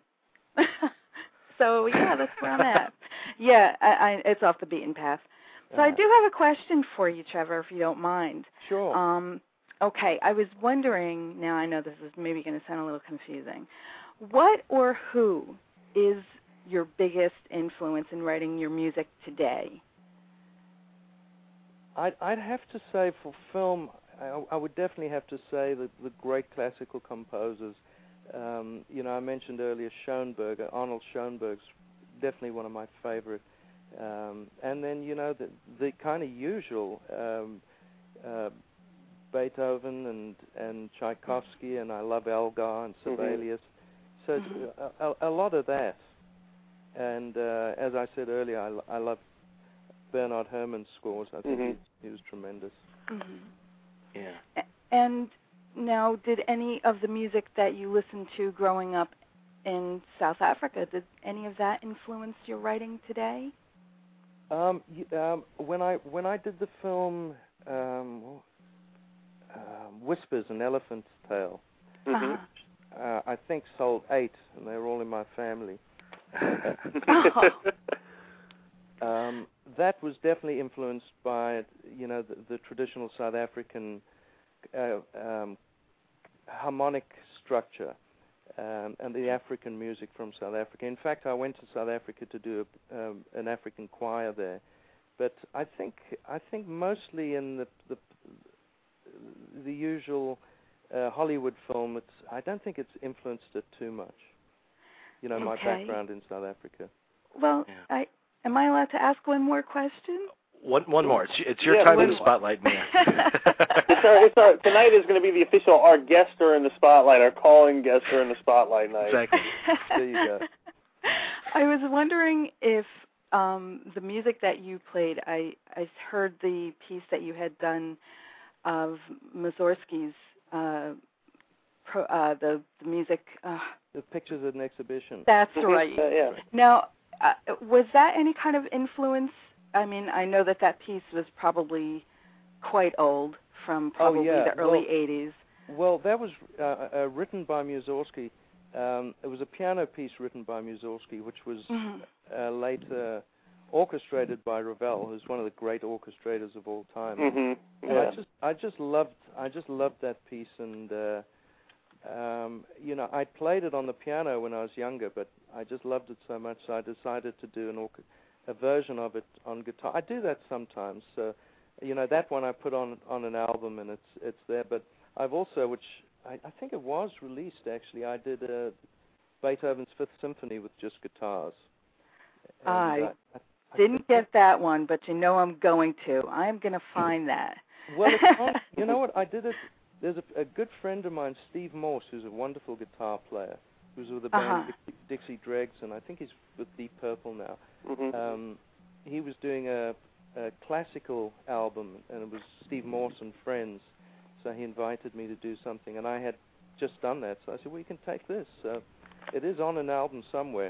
So, yeah, that's where I'm at. Yeah, I, I, it's off the beaten path. So uh, I do have a question for you, Trevor, if you don't mind. Sure. Um, okay, I was wondering, now I know this is maybe going to sound a little confusing, what or who is your biggest influence in writing your music today? I'd, I'd have to say for film, I, I would definitely have to say that the great classical composers. Um, you know, I mentioned earlier Schoenberg. Arnold Schoenberg's definitely one of my favorite. Um, and then, you know, the, the kind of usual um, uh, Beethoven and, and Tchaikovsky, and I love Elgar and Sibelius. Mm-hmm. So mm-hmm. a, a, a lot of that. And uh, as I said earlier, I, I love Bernard Herrmann's scores. I think mm-hmm. he, he was tremendous. Mm-hmm. Yeah. And now, did any of the music that you listened to growing up in South Africa, did any of that influence your writing today? Um, um, when I when I did the film um, uh, Whispers, an Elephant's Tale, uh-huh. uh, I think sold eight, and they were all in my family. Oh. um, that was definitely influenced by, you know, the, the traditional South African uh, um, harmonic structure. Um, and the African music from South Africa. In fact, I went to South Africa to do a, um, an African choir there. But I think I think mostly in the the, the usual uh, Hollywood film, it's I don't think it's influenced it too much. You know, okay. my background in South Africa. Well, yeah. I am I allowed to ask one more question? One, one more. It's, it's your yeah, time in the spotlight, Mia. it's our, it's our, tonight is going to be the official our guester in the spotlight, our calling guester in the spotlight night. Exactly. There you go. I was wondering if um, the music that you played, I, I heard the piece that you had done of Mussorgsky's, uh, pro, uh, the, the music. Uh, the pictures at an exhibition. That's right. Uh, yeah. Now, uh, was that any kind of influence? I mean, I know that that piece was probably quite old, from probably oh, yeah. the early well, eighties. Well, that was uh, uh, written by Mussorgsky. Um, it was a piano piece written by Mussorgsky, which was mm-hmm. uh, later orchestrated by Ravel, who's one of the great orchestrators of all time. Mm-hmm. And yeah. I just, I just loved, I just loved that piece, and uh, um, you know, I played it on the piano when I was younger, but I just loved it so much, so I decided to do an orchestra. a version of it on guitar. I do that sometimes. So, you know, that one I put on on an album, and it's it's there. But I've also, which I, I think it was released actually, I did uh, Beethoven's Fifth Symphony with just guitars. And, I, uh, I, I didn't get that one, but you know I'm going to. I'm going to find that. Well, it's on, you know what? I did it. There's a, a good friend of mine, Steve Morse, who's a wonderful guitar player, who's with the band uh-huh. Dixie, Dixie Dregs, and I think he's with Deep Purple now. Mm-hmm. Um, he was doing a, a classical album, and it was Steve Morse and Friends, so he invited me to do something, and I had just done that, so I said, well, you can take this. So it is on an album somewhere.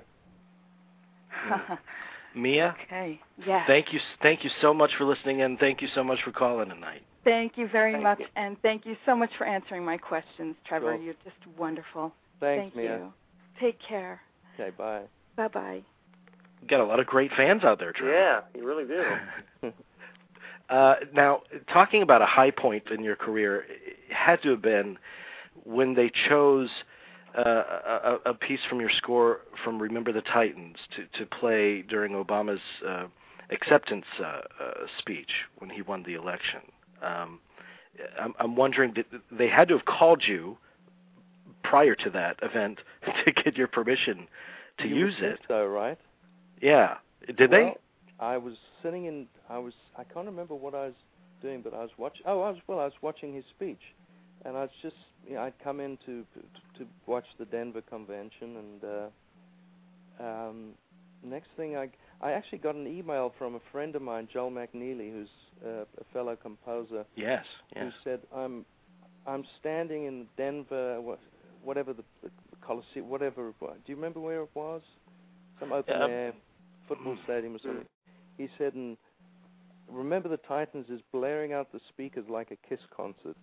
Mm. Mia? Okay, yes. Thank you, thank you so much for listening in. Thank you so much for calling tonight. Thank you very thank much, you. and thank you so much for answering my questions, Trevor. Sure. You're just wonderful. Thanks, Thank Mia. you. Take care. Okay, bye. Bye-bye. Got a lot of great fans out there, Trevor. Yeah, you really do. uh, now, talking about a high point in your career, it had to have been when they chose uh, a, a piece from your score from Remember the Titans to, to play during Obama's uh, acceptance uh, uh, speech when he won the election. Um, I'm, I'm wondering, did, they had to have called you prior to that event to get your permission to you use would it. think so, right? Yeah. Did well, they? I was sitting in. I was. I can't remember what I was doing, but I was watching. Oh, I was. Well, I was watching his speech, and I was just. You know, I'd come in to to watch the Denver convention, and uh, um, next thing I I actually got an email from a friend of mine, Joel McNeely, who's uh, a fellow composer. Yes. Yes. Who said, "I'm I'm standing in Denver, whatever the, the Coliseum, whatever it was. Do you remember where it was? Some open Um, air football stadium or something." He said, "And Remember the Titans is blaring out the speakers like a Kiss concert."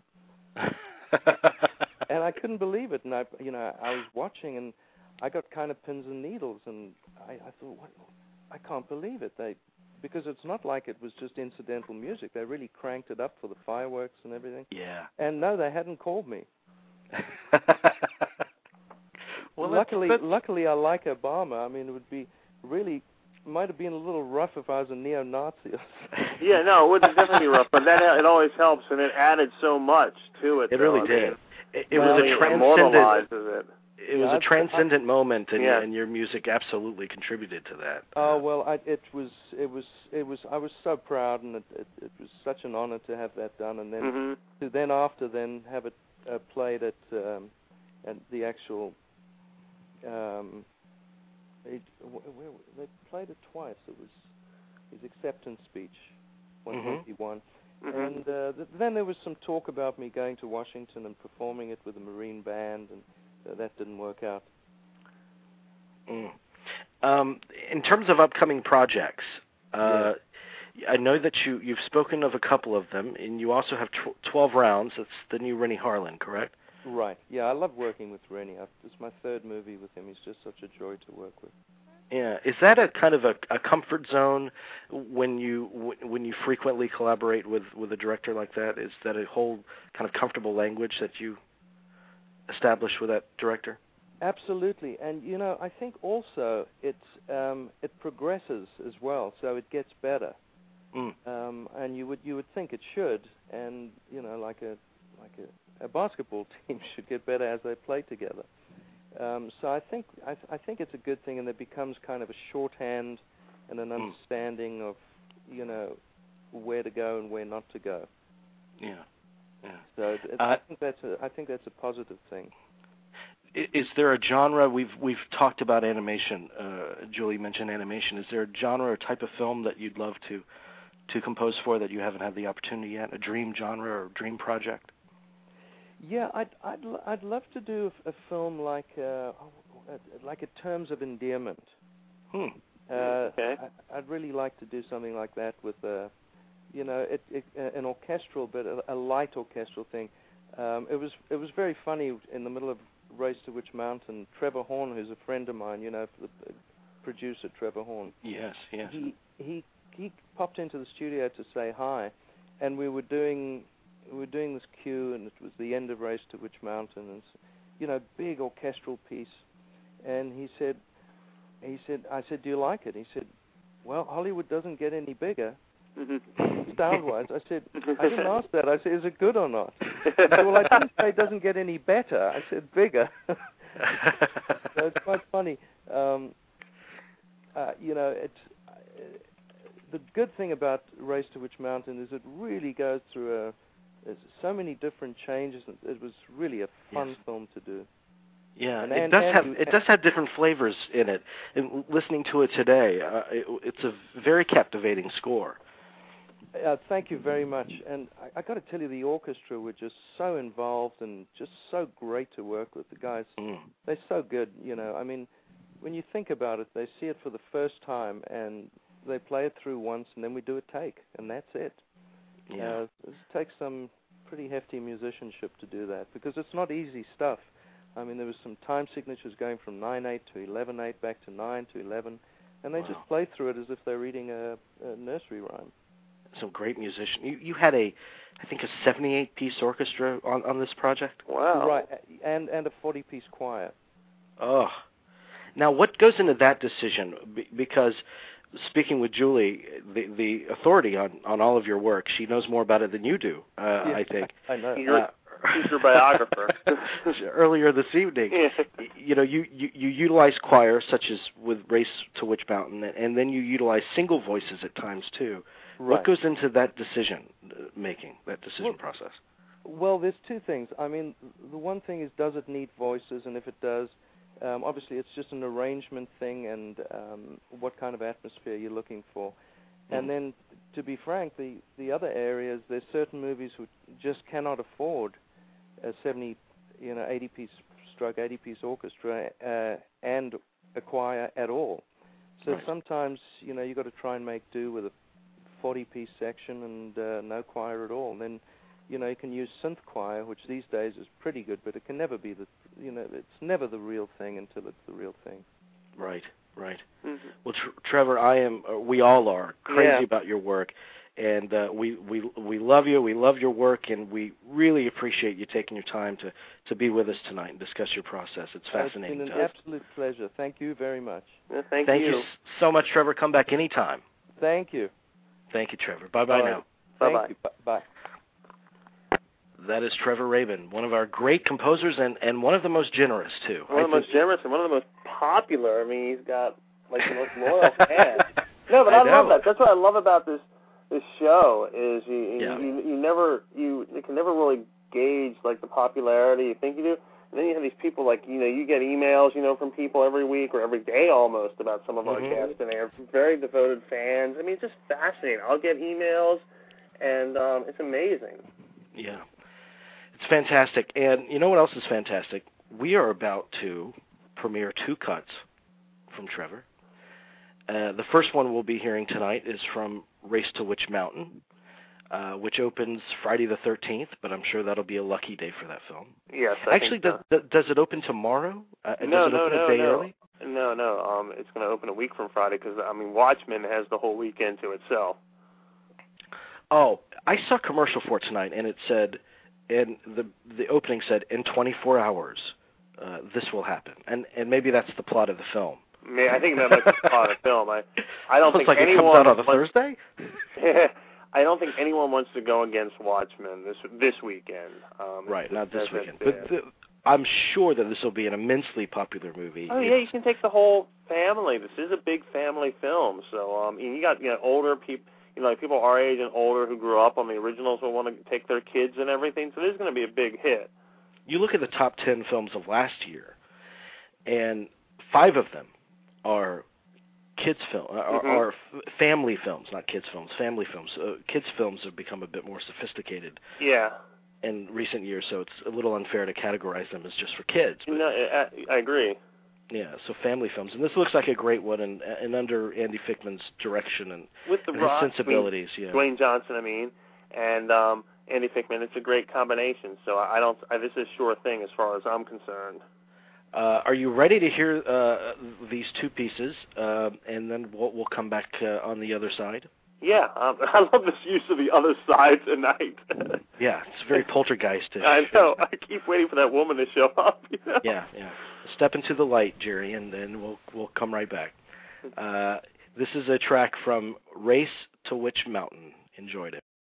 And I couldn't believe it. And I, you know, I was watching, and I got kind of pins and needles, and I, I thought, what? I can't believe it. They, because it's not like it was just incidental music. They really cranked it up for the fireworks and everything. Yeah. And no, they hadn't called me. Well, luckily, that's, that's... luckily, I like Obama. I mean, it would be really might have been a little rough if I was a neo-Nazi. Yeah, no, it would definitely be rough, but that it always helps, and it added so much to it. It though. really I did. Mean, it it well, was a it transcendent. immortalizes it. It was yeah, a transcendent I, moment, and, yeah. and your music absolutely contributed to that. Oh well, I, it was, it was, it was. I was so proud, and it, it, it was such an honor to have that done, and then mm-hmm. to then after then have it uh, played at um, at the actual. Um, it, where, they played it twice. It was his acceptance speech, one twenty-one, mm-hmm. and uh, th- then there was some talk about me going to Washington and performing it with a Marine band, and uh, that didn't work out. Mm. Um, in terms of upcoming projects, uh, yeah. I know that you, you've spoken of a couple of them, and you also have tw- twelve rounds. That's the new Rennie Harlin, correct? Right. Yeah, I love working with Rennie. It's my third movie with him. He's just such a joy to work with. Yeah. Is that a kind of a, a comfort zone when you when you frequently collaborate with, with a director like that? Is that a whole kind of comfortable language that you establish with that director? Absolutely, and you know, I think also it's um, it progresses as well, so it gets better. Mm. Um, and you would you would think it should, and you know, like a like a, a basketball team should get better as they play together. Um, so I think I, th- I think it's a good thing, and there becomes kind of a shorthand and an Mm. understanding of you know where to go and where not to go. Yeah, yeah. So it, uh, I think that's a I think that's a positive thing. Is there a genre, we've we've talked about animation, uh, Julie mentioned animation, is there a genre or type of film that you'd love to to compose for that you haven't had the opportunity yet, a dream genre or dream project? Yeah, I'd I'd I'd love to do a, a film like uh, like a Terms of Endearment. Hmm. Uh, okay. I, I'd really like to do something like that with a, you know, it, it, an orchestral, but a, a light orchestral thing. Um, it was it was very funny in the middle of Race to Witch Mountain. Trevor Horn, who's a friend of mine, you know, the producer Trevor Horn. Yes, yes. He he he popped into the studio to say hi, and we were doing we were doing this cue, and it was the end of Race to Witch Mountain, and you know, big orchestral piece. And he said, he said, I said, do you like it? He said, well, Hollywood doesn't get any bigger. Mm-hmm. Sound-wise, I said, I didn't ask that. I said, is it good or not? He said, well, I didn't say it doesn't get any better. I said, bigger. So it's quite funny. Um, uh, you know, it's uh, the good thing about Race to Witch Mountain is it really goes through a there's so many different changes. It was really a fun yes. film to do. Yeah, and, it and, does and have you, it does have different flavors in it. And listening to it today, uh, it, it's a very captivating score. Uh, thank you very much. And I, I got to tell you, the orchestra were just so involved and just so great to work with. The guys, Mm. they're so good. You know, I mean, when you think about it, they see it for the first time and they play it through once, and then we do a take, and that's it. Yeah. Uh, it takes some pretty hefty musicianship to do that because it's not easy stuff. I mean, there was some time signatures going from nine eight to eleven eight, back to nine to eleven, and they Wow. just play through it as if they're reading a, a nursery rhyme. Some great musicians. You, you had a, I think, a seventy-eight piece orchestra on, on this project? Wow. Right, and and a forty piece choir. Oh. Now, what goes into that decision? Be, because speaking with Julie, the, the authority on, on all of your work, she knows more about it than you do, uh, Yeah, I think. I know. You're, she's your biographer. Earlier this evening, Yeah. you know, you, you, you utilize choir, such as with Race to Witch Mountain, and then you utilize single voices at times, too. Right. What goes into that decision making, that decision well, process? Well, there's two things. I mean, the one thing is, does it need voices? And if it does, um, obviously it's just an arrangement thing and um, what kind of atmosphere you're looking for. Mm-hmm. And then, to be frank, the, the other areas, there's certain movies who just cannot afford a seventy, you know, eighty piece stroke, eighty piece orchestra uh, and a choir at all. So right. sometimes, you know, you've got to try and make do with a forty piece section and uh, no choir at all. And then, you know, you can use synth choir, which these days is pretty good, but it can never be the, you know, it's never the real thing until it's the real thing. Right, right. Mm-hmm. Well, tr- Trevor, I am, uh, we all are crazy yeah. about your work, and uh, we we we love you. We love your work, and we really appreciate you taking your time to, to be with us tonight and discuss your process. It's fascinating. It's been to an us. absolute pleasure. Thank you very much. Yeah, thank, Thank you. you so much, Trevor. Come back anytime. Thank you. Thank you, Trevor. Bye-bye All right. now. Thank Bye-bye. you. Bye. That is Trevor Rabin, one of our great composers and, and one of the most generous, too. One of the I most think- generous and one of the most popular. I mean, he's got, like, the most loyal fans. No, but I I, love know. that. That's what I love about this this show is you Yeah. you, you never you, you can never really gauge like the popularity you think you do, and then you have these people like you know you get emails you know from people every week or every day almost about some of our Mhm. guests, and they're very devoted fans. I mean, it's just fascinating. I'll get emails, and um, it's amazing. Yeah. It's fantastic. And you know what else is fantastic? We are about to premiere two cuts from Trevor. Uh, the first one we'll be hearing tonight is from Race to Witch Mountain, uh, which opens Friday the thirteenth, but I'm sure that'll be a lucky day for that film. Yes, I Actually, think does, does it open tomorrow? Uh, No, does it no, open no, a day no. early? No, no. Um, it's going to open a week from Friday because I mean, Watchmen has the whole weekend to itself. Oh, I saw a commercial for it tonight, and it said, and the the opening said, in twenty-four hours, uh, this will happen, and and maybe that's the plot of the film. I mean, I think that might be part of the film. I, I don't Looks think like anyone it comes out on a wants, Thursday. I don't think anyone wants to go against Watchmen this this weekend. Um, Right, it's not this just- weekend, that's but it. the, I'm sure that this will be an immensely popular movie. Oh yeah, you It's- can take the whole family. This is a big family film. So um, you got you know older people, you know, like people our age and older who grew up on the originals will want to take their kids and everything. So this is going to be a big hit. You look at the top ten films of last year, and five of them are kids film, are, Mhm. are f- family films, not kids films, family films. Uh, kids films have become a bit more sophisticated Yeah. in recent years, so it's a little unfair to categorize them as just for kids. But, No, I, I agree. yeah, so family films, and this looks like a great one, and, and under Andy Fickman's direction and, With the and his Rock, sensibilities. Dwayne, Yeah. Dwayne Johnson, I mean, and um, Andy Fickman. It's a great combination. So I, I don't. I, this is a sure thing as far as I'm concerned. Uh, are you ready to hear uh, these two pieces, uh, and then we'll, we'll come back uh, on the other side? Yeah, um, I love this use of the other side tonight. Yeah, it's very poltergeistish. I know. I keep waiting for that woman to show up. You know? Yeah, yeah. Step into the light, Jerry, and then we'll we'll come right back. Uh, this is a track from Race to Witch Mountain. Enjoyed it.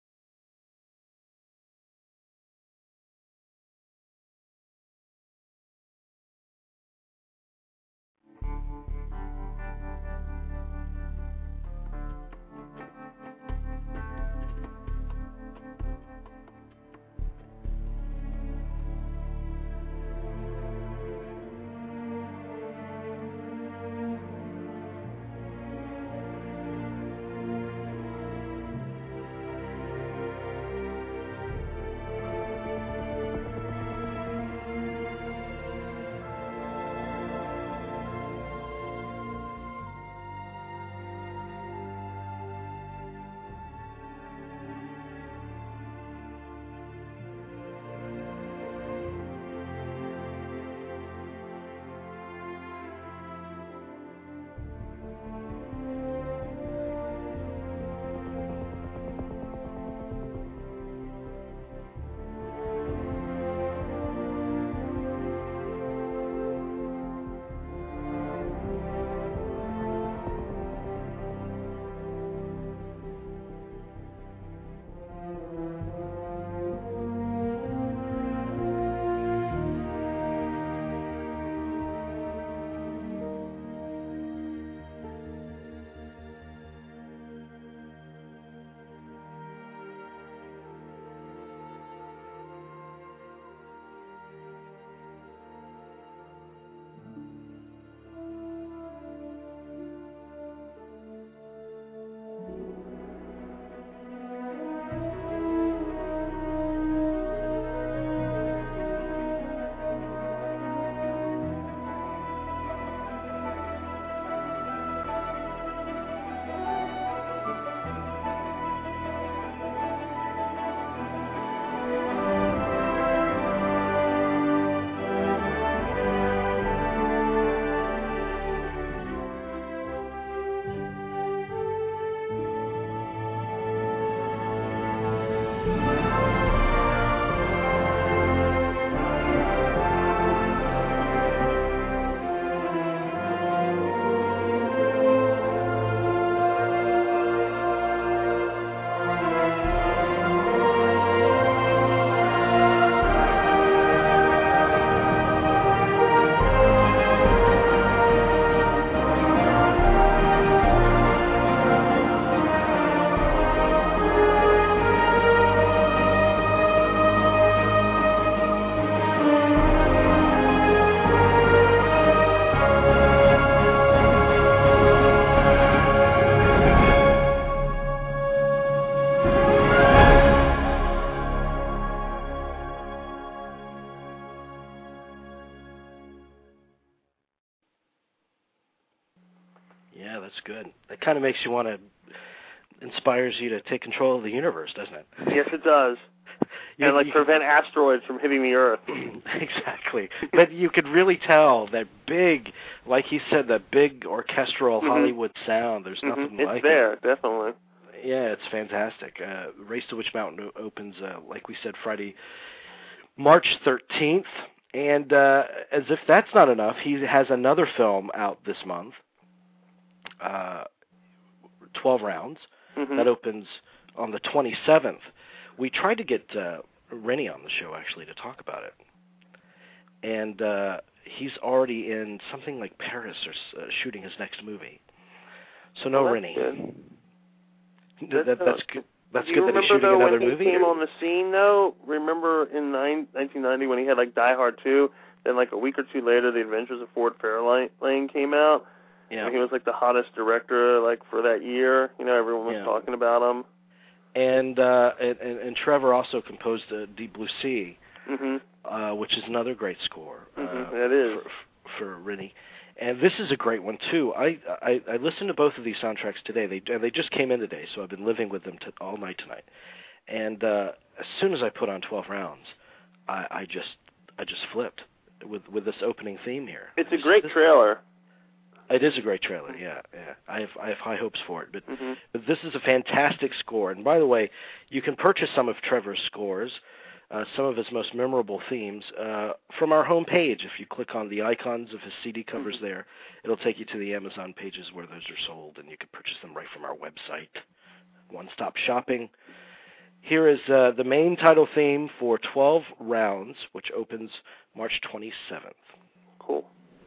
It's good. It kind of makes you want to, inspires you to take control of the universe, doesn't it? Yes, it does. You, and like you, prevent asteroids from hitting the Earth. Exactly. But you could really tell that big, like he said, that big orchestral mm-hmm. Hollywood sound. There's mm-hmm. nothing it's like there, it. It's there, definitely. Yeah, it's fantastic. Uh, Race to Witch Mountain opens, uh, like we said, Friday, March thirteenth. And uh, as if that's not enough, he has another film out this month, uh, twelve rounds, mm-hmm. that opens on the twenty-seventh. We tried to get uh, Rennie on the show, actually, to talk about it. And uh, he's already in something like Paris or uh, shooting his next movie. So no well, Rennie. Good. That, that, that's good. That's Do good you that he's remember, shooting though, another when movie. he came on the scene, though? Remember in nineteen ninety when he had, like, Die Hard two, then, like, a week or two later, The Adventures of Ford Fairlane came out? Yeah. And he was, like, the hottest director, like, for that year. You know, everyone was yeah. talking about him. And, uh, and, and, and Trevor also composed uh, Deep Blue Sea, mm-hmm. uh, which is another great score. Mm-hmm. Uh, it is. For, for Rennie. And this is a great one, too. I, I, I listened to both of these soundtracks today. They and they just came in today, so I've been living with them t- all night tonight. And uh, as soon as I put on twelve rounds, I, I just I just flipped with with this opening theme here. It's a great this, trailer. It is a great trailer, yeah, yeah. I have I have high hopes for it. But mm-hmm. but this is a fantastic score. And by the way, you can purchase some of Trevor's scores. Uh, some of his most memorable themes uh, from our homepage. If you click on the icons of his C D covers mm-hmm. there, it'll take you to the Amazon pages where those are sold, and you can purchase them right from our website. One-stop shopping. Here is uh, the main title theme for twelve rounds, which opens March twenty-seventh. Cool.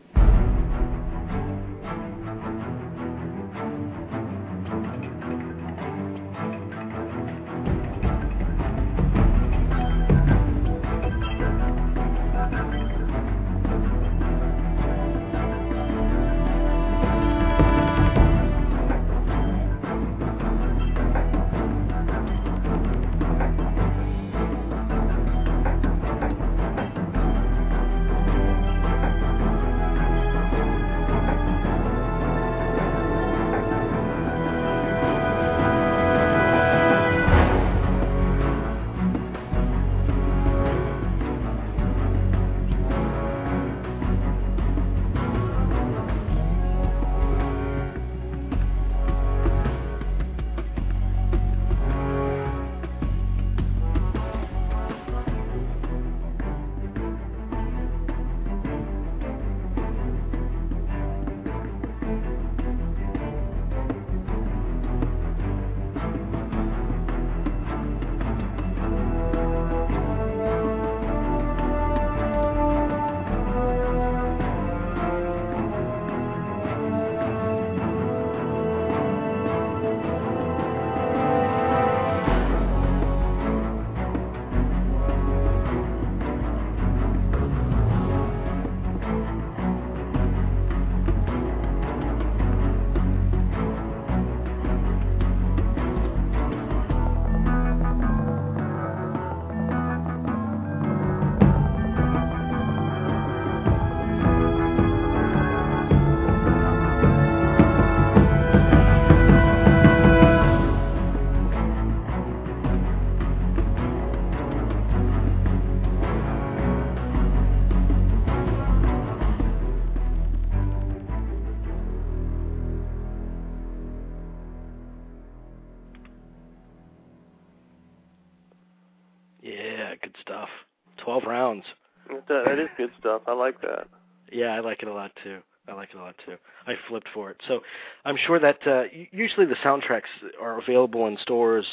twelve rounds. That, that is good stuff. I like that. Yeah, I like it a lot, too. I like it a lot, too. I flipped for it. So I'm sure that uh, usually the soundtracks are available in stores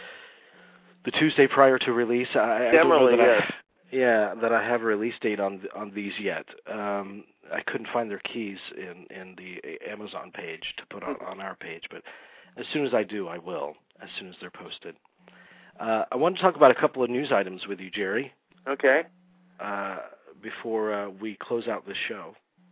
the Tuesday prior to release. I, I don't know that yes. I, yeah, that I have a release date on on these yet. Um, I couldn't find their keys in, in the Amazon page to put on, on our page, but as soon as I do, I will, as soon as they're posted. Uh, I want to talk about a couple of news items with you, Jerry. Okay. Uh, before uh, we close out this show.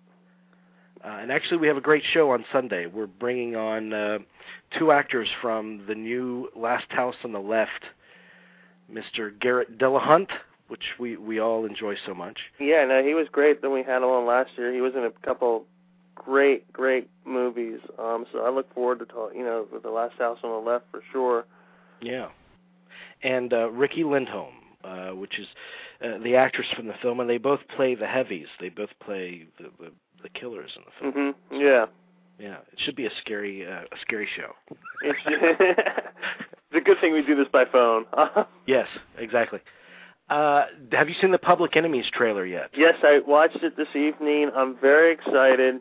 Uh, and actually, we have a great show on Sunday. We're bringing on uh, two actors from the new Last House on the Left, Mister Garrett Dillahunt, which we, we all enjoy so much. Yeah, no, he was great. Then we had him on last year. He was in a couple great, great movies. Um, so I look forward to talk, you know, with The Last House on the Left for sure. Yeah, and uh, Riki Lindhome, uh, which is uh, the actress from the film, and they both play the heavies. They both play the the, the killers in the film. Mm-hmm. Yeah. Yeah, it should be a scary uh, a scary show. It's, it's a good thing we do this by phone. Yes, exactly. Uh, have you seen the Public Enemies trailer yet? Yes, I watched it this evening. I'm very excited.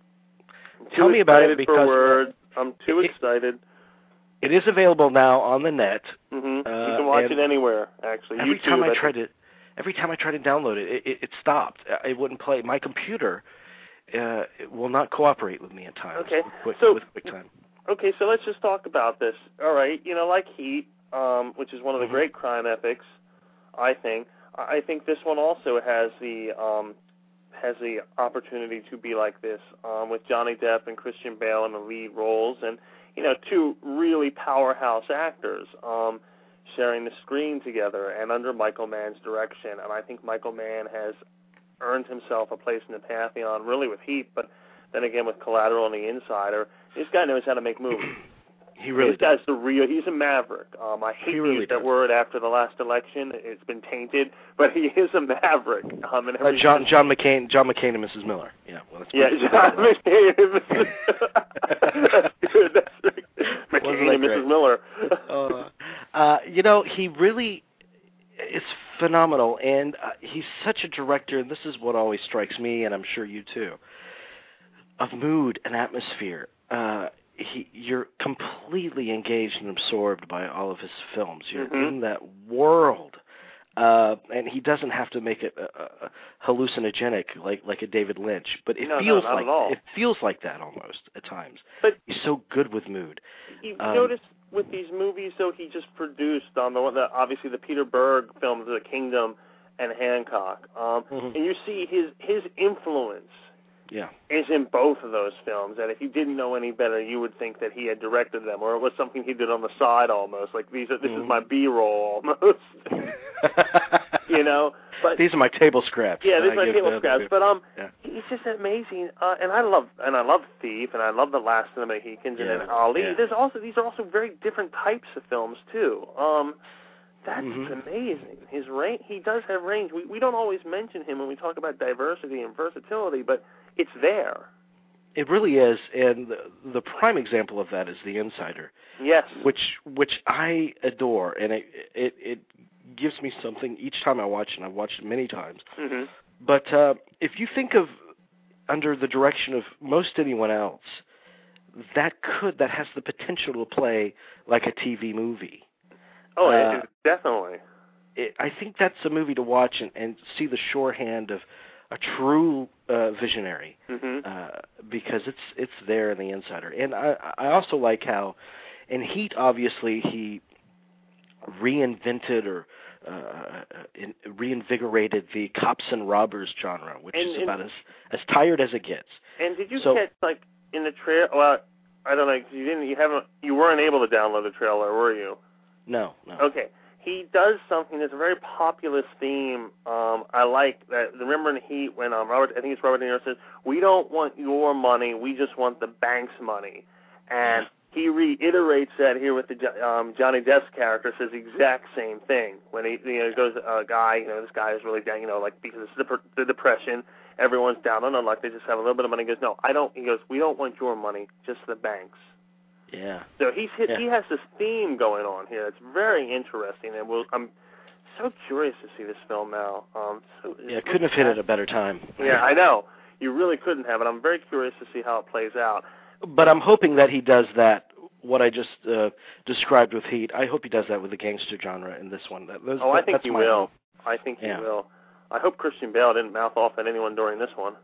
I'm Tell me about it, because for words. I'm too it, excited. It is available now on the net. Mm-hmm. Uh, you can watch it anywhere, actually. Every YouTube, time I I tried to, every time I tried to download it, it, it stopped. It wouldn't play. My computer uh, it will not cooperate with me at times. Okay, with quick, so with quick time. Okay, so let's just talk about this. All right, you know, like Heat, um, which is one of the mm-hmm. great crime epics, I think. I think this one also has the um, has the opportunity to be like this, um, with Johnny Depp and Christian Bale in the lead roles, and you know, two really powerhouse actors um, sharing the screen together and under Michael Mann's direction. And I think Michael Mann has earned himself a place in the pantheon, really with Heat, but then again with Collateral and The Insider. This guy knows how to make movies. He really This guy's does. the real, he's a maverick. Um, I hate he really to use that does. word after the last election. It's been tainted, but he is a maverick. Um, and Uh, John John McCain John McCain and Missus Miller. Yeah, well, that's yeah, John McCain and Missus That's good. That's right. McCain and Missus Great? Miller. uh, uh, you know, he really is phenomenal, and uh, he's such a director, and this is what always strikes me, and I'm sure you too, of mood and atmosphere. Uh, he, you're completely engaged and absorbed by all of his films. You're mm-hmm. in that world, uh, and he doesn't have to make it uh, uh, hallucinogenic like like a David Lynch, but it no, feels no, not like at all. it feels like that almost at times. But he's so good with mood. You um, notice with these movies, though, he just produced on the, the obviously the Peter Berg films, The Kingdom and Hancock, um, mm-hmm. and you see his his influence. Yeah. Is in both of those films, and if you didn't know any better, you would think that he had directed them, or it was something he did on the side almost, like these are, this mm-hmm. is my B-roll almost, you know. But these are my table scraps. Yeah, these are my give table the, scraps. the, but um, yeah. he's just amazing, uh, and I love and I love Thief, and I love The Last of the Mohicans, and yeah. then Ali. Yeah. There's also these are also very different types of films too. Um, that's mm-hmm. amazing. His range, he does have range. We we don't always mention him when we talk about diversity and versatility, but it's there. It really is, and the, the prime example of that is The Insider. Yes. Which which I adore, and it it, it gives me something each time I watch it, and I've watched it many times. Mm-hmm. But uh, if you think of under the direction of most anyone else, that could that has the potential to play like a T V movie. Oh, uh, it, definitely. It, I think that's a movie to watch and, and see the shorthand of a true uh, visionary, mm-hmm. uh, because it's it's there in The Insider. And I, I also like how in Heat, obviously, he reinvented or uh, in, reinvigorated the cops and robbers genre, which and, is and, about as, as tired as it gets. And did you so, catch, like, in the trailer, well, I don't know, you didn't, you haven't, you weren't able to download the trailer, were you? No, no. Okay. He does something that's a very populist theme. Um, I like that. Remember in Heat when um, Robert, I think it's Robert De Niro says, "We don't want your money, we just want the bank's money," and he reiterates that here with the um, Johnny Depp's character. Says the exact same thing when he, you know, goes, a uh, guy, you know, this guy is really down, you know, like because it's the, the depression, everyone's down on their luck, they just have a little bit of money. He goes, "No, I don't." He goes, "We don't want your money, just the bank's." Yeah. So he's hit, yeah. he has this theme going on here. It's very interesting, and we'll, I'm so curious to see this film now. Um, so yeah, couldn't have hit at a better time. Yeah, I know. You really couldn't have, and I'm very curious to see how it plays out. But I'm hoping that he does that, what I just uh, described with Heat. I hope he does that with the gangster genre in this one. That, those, oh, I think that's he my will. hope. I think he yeah. will. I hope Christian Bale didn't mouth off at anyone during this one.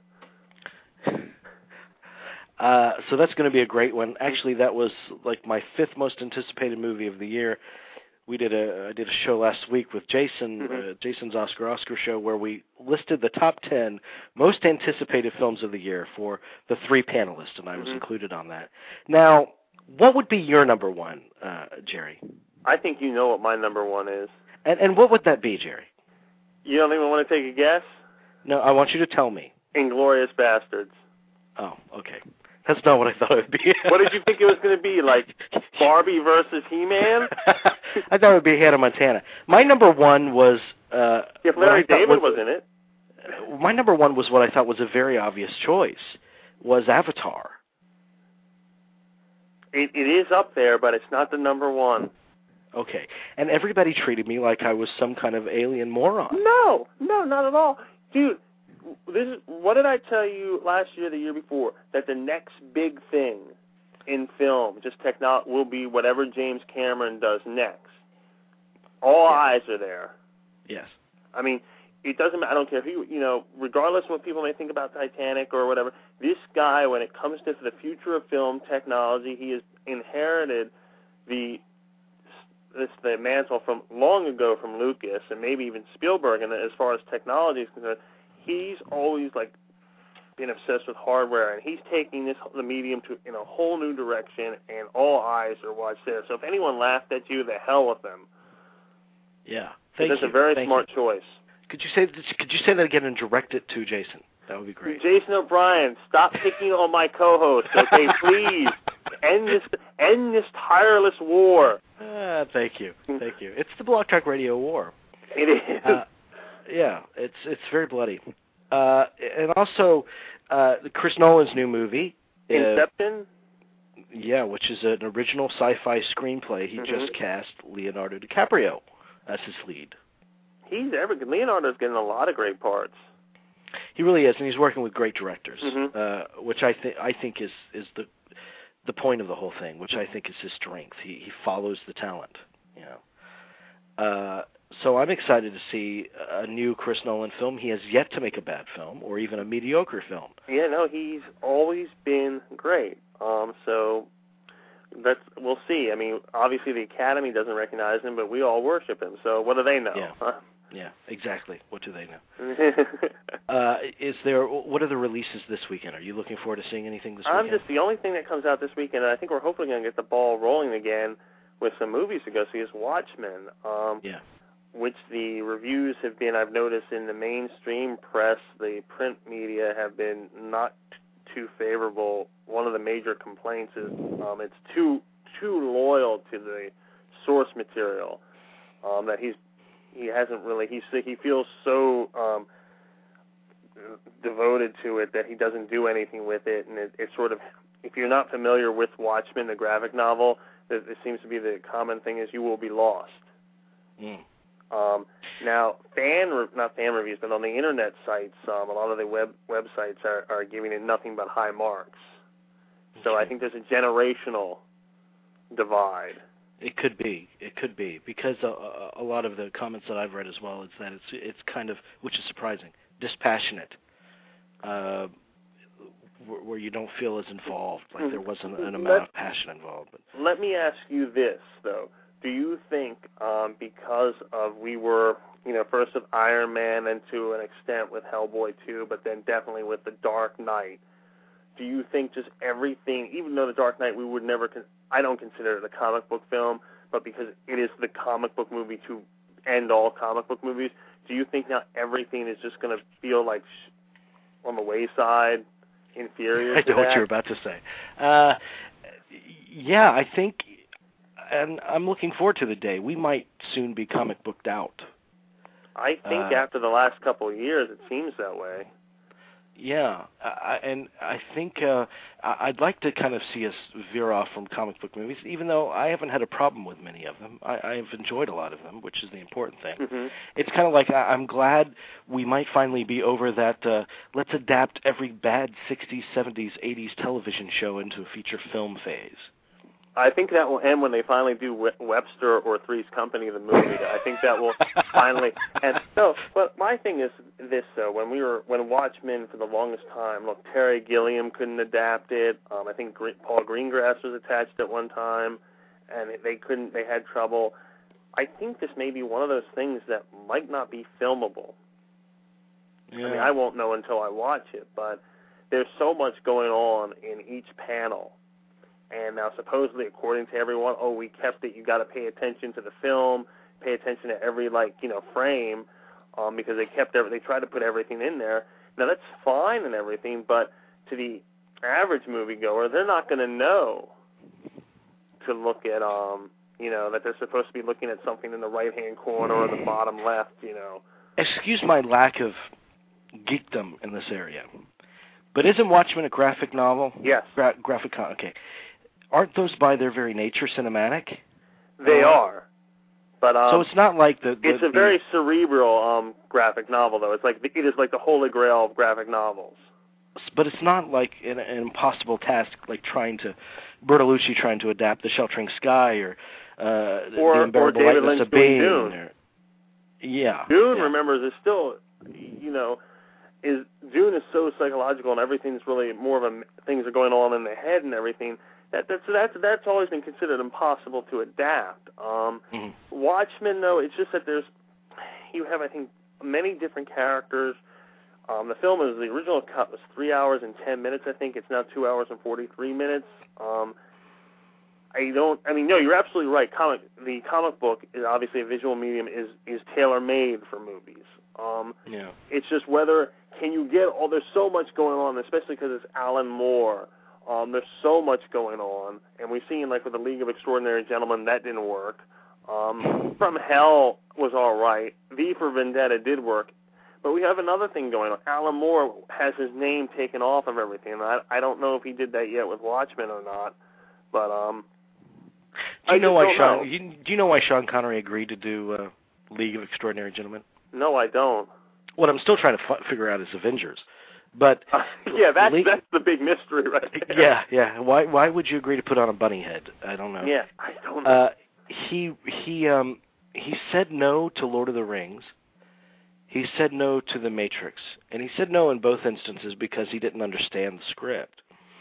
Uh, so that's going to be a great one. Actually, that was like my fifth most anticipated movie of the year. We did a I did a show last week with Jason, mm-hmm. uh, Jason's Oscar Oscar show, where we listed the top ten most anticipated films of the year for the three panelists, and I was mm-hmm. included on that. Now, what would be your number one, uh, Jerry? I think you know what my number one is. And and what would that be, Jerry? You don't even want to take a guess? No, I want you to tell me. Inglourious Bastards. Oh, okay. That's not what I thought it would be. What did you think it was going to be, like Barbie versus He-Man? I thought it would be Hannah Montana. My number one was... Uh, if Larry David was, was in it. My number one was what I thought was a very obvious choice, was Avatar. It, it is up there, but it's not the number one. Okay. And everybody treated me like I was some kind of alien moron. No, no, not at all. Dude, this is, what did I tell you last year, the year before? That the next big thing in film, just technology, will be whatever James Cameron does next. All yes. eyes are there. Yes. I mean, it doesn't matter. I don't care if you, you know, regardless of what people may think about Titanic or whatever, this guy, when it comes to the future of film technology, he has inherited the this the mantle from long ago from Lucas and maybe even Spielberg. And as far as technology is concerned, he's always like been obsessed with hardware, and he's taking this the medium to in a whole new direction. And all eyes are watched there. So if anyone laughed at you, the hell with them. Yeah, thank That's you. a very Thank smart you. choice. Could you say could you say that again and direct it to Jason? That would be great. Jason O'Brien, stop picking on my co-host, okay? Please end this end this tireless war. Ah, thank you, thank you. It's the Blog Talk Radio War. It is. Uh, yeah, it's it's very bloody. Uh, and also, uh, Chris Nolan's new movie, Inception. Uh, yeah, which is an original sci-fi screenplay. He mm-hmm. just cast Leonardo DiCaprio as his lead. He's ever Leonardo's getting a lot of great parts. He really is, and he's working with great directors, mm-hmm. uh, which I think I think is, is the the point of the whole thing, which I think is his strength. He he follows the talent, you know. Uh, so I'm excited to see a new Chris Nolan film. He has yet to make a bad film or even a mediocre film. Yeah, no, he's always been great. Um, so that's we'll see. I mean, obviously the Academy doesn't recognize him, but we all worship him. So what do they know? Yeah. Huh? Yeah, exactly. What do they know? uh, is there? What are the releases this weekend? Are you looking forward to seeing anything this I'm weekend? just the only thing that comes out this weekend, and I think we're hopefully going to get the ball rolling again with some movies to go see, is Watchmen. Um, yeah. Which the reviews have been, I've noticed in the mainstream press, the print media have been not t- too favorable. One of the major complaints is um, it's too too loyal to the source material. Um, that he's he hasn't really he's he feels so um, devoted to it that he doesn't do anything with it, and it, it's sort of, if you're not familiar with Watchmen, the graphic novel, it, it seems to be the common thing is you will be lost. Mm. Um, now, fan re- not fan reviews, but on the internet sites, um, a lot of the web websites are, are giving it nothing but high marks. So I think there's a generational divide. It could be. It could be because a, a lot of the comments that I've read as well is that it's it's kind of, which is surprising, dispassionate, uh, where, where you don't feel as involved, like there wasn't an amount let, of passion involved. But. Let me ask you this, though. Do you think um, because of we were, you know, first with Iron Man and to an extent with Hellboy two, but then definitely with The Dark Knight, do you think just everything, even though The Dark Knight we would never, con- I don't consider it a comic book film, but because it is the comic book movie to end all comic book movies, do you think now everything is just going to feel like sh- on the wayside, inferior I to know that? what you're about to say. Uh, yeah, I think, and I'm looking forward to the day, we might soon be comic booked out. I think uh, after the last couple of years, it seems that way. Yeah, I, and I think uh, I'd like to kind of see us veer off from comic book movies, even though I haven't had a problem with many of them. I, I've enjoyed a lot of them, which is the important thing. Mm-hmm. It's kind of like I, I'm glad we might finally be over that uh, let's adapt every bad sixties, seventies, eighties television show into a feature film phase. I think that will end when they finally do Webster or Three's Company, the movie. I think that will finally. And no, but my thing is this: though, when we were when Watchmen for the longest time, look, Terry Gilliam couldn't adapt it. Um, I think Gre- Paul Greengrass was attached at one time, and they couldn't. They had trouble. I think this may be one of those things that might not be filmable. Yeah. I mean, I won't know until I watch it, but there's so much going on in each panel. And now, supposedly, according to everyone, oh, we kept it. You got to pay attention to the film, pay attention to every like you know frame, um, because they kept every, they tried to put everything in there. Now that's fine and everything, but to the average moviegoer, they're not going to know to look at, um, you know, that they're supposed to be looking at something in the right-hand corner or the bottom left, you know. Excuse my lack of geekdom in this area, but isn't Watchmen a graphic novel? Yes. Gra- graphic con- okay. Aren't those by their very nature cinematic? They uh, are. But, um, so it's not like the... the it's a the, very cerebral um, graphic novel, though. It's like the, it is like the holy grail of graphic novels. But it's not like an, an impossible task, like trying to... Bertolucci trying to adapt The Sheltering Sky or... Uh, or, the Unbearable or David Lightness Lynch of doing Being. Dune. Or, yeah. Dune, yeah. remembers, is still, you know, is Dune is so psychological and everything's really more of a things are going on in the head and everything. That that's that's that's always been considered impossible to adapt. Um, mm-hmm. Watchmen, though, it's just that there's you have I think many different characters. Um, the film is the original cut was three hours and ten minutes. I think it's now two hours and forty-three minutes. Um, I don't. I mean, no, you're absolutely right. Comic, the comic book is obviously a visual medium is is tailor made for movies. Um, yeah. It's just whether can you get all. There's so much going on, especially because it's Alan Moore. Um, there's so much going on, and we've seen like with the League of Extraordinary Gentlemen that didn't work. Um, From Hell was all right. V for Vendetta did work, but we have another thing going on. Alan Moore has his name taken off of everything. I I don't know if he did that yet with Watchmen or not, but um. Do you I know why don't Sean? know. You, do you know why Sean Connery agreed to do uh, League of Extraordinary Gentlemen? No, I don't. What I'm still trying to f- figure out is Avengers, but uh, yeah, that's League... that's the big mystery right there. Yeah, yeah. Why why would you agree to put on a bunny head? I don't know. Yeah, I don't know. Uh, he he um he said no to Lord of the Rings. He said no to The Matrix, and he said no in both instances because he didn't understand the script.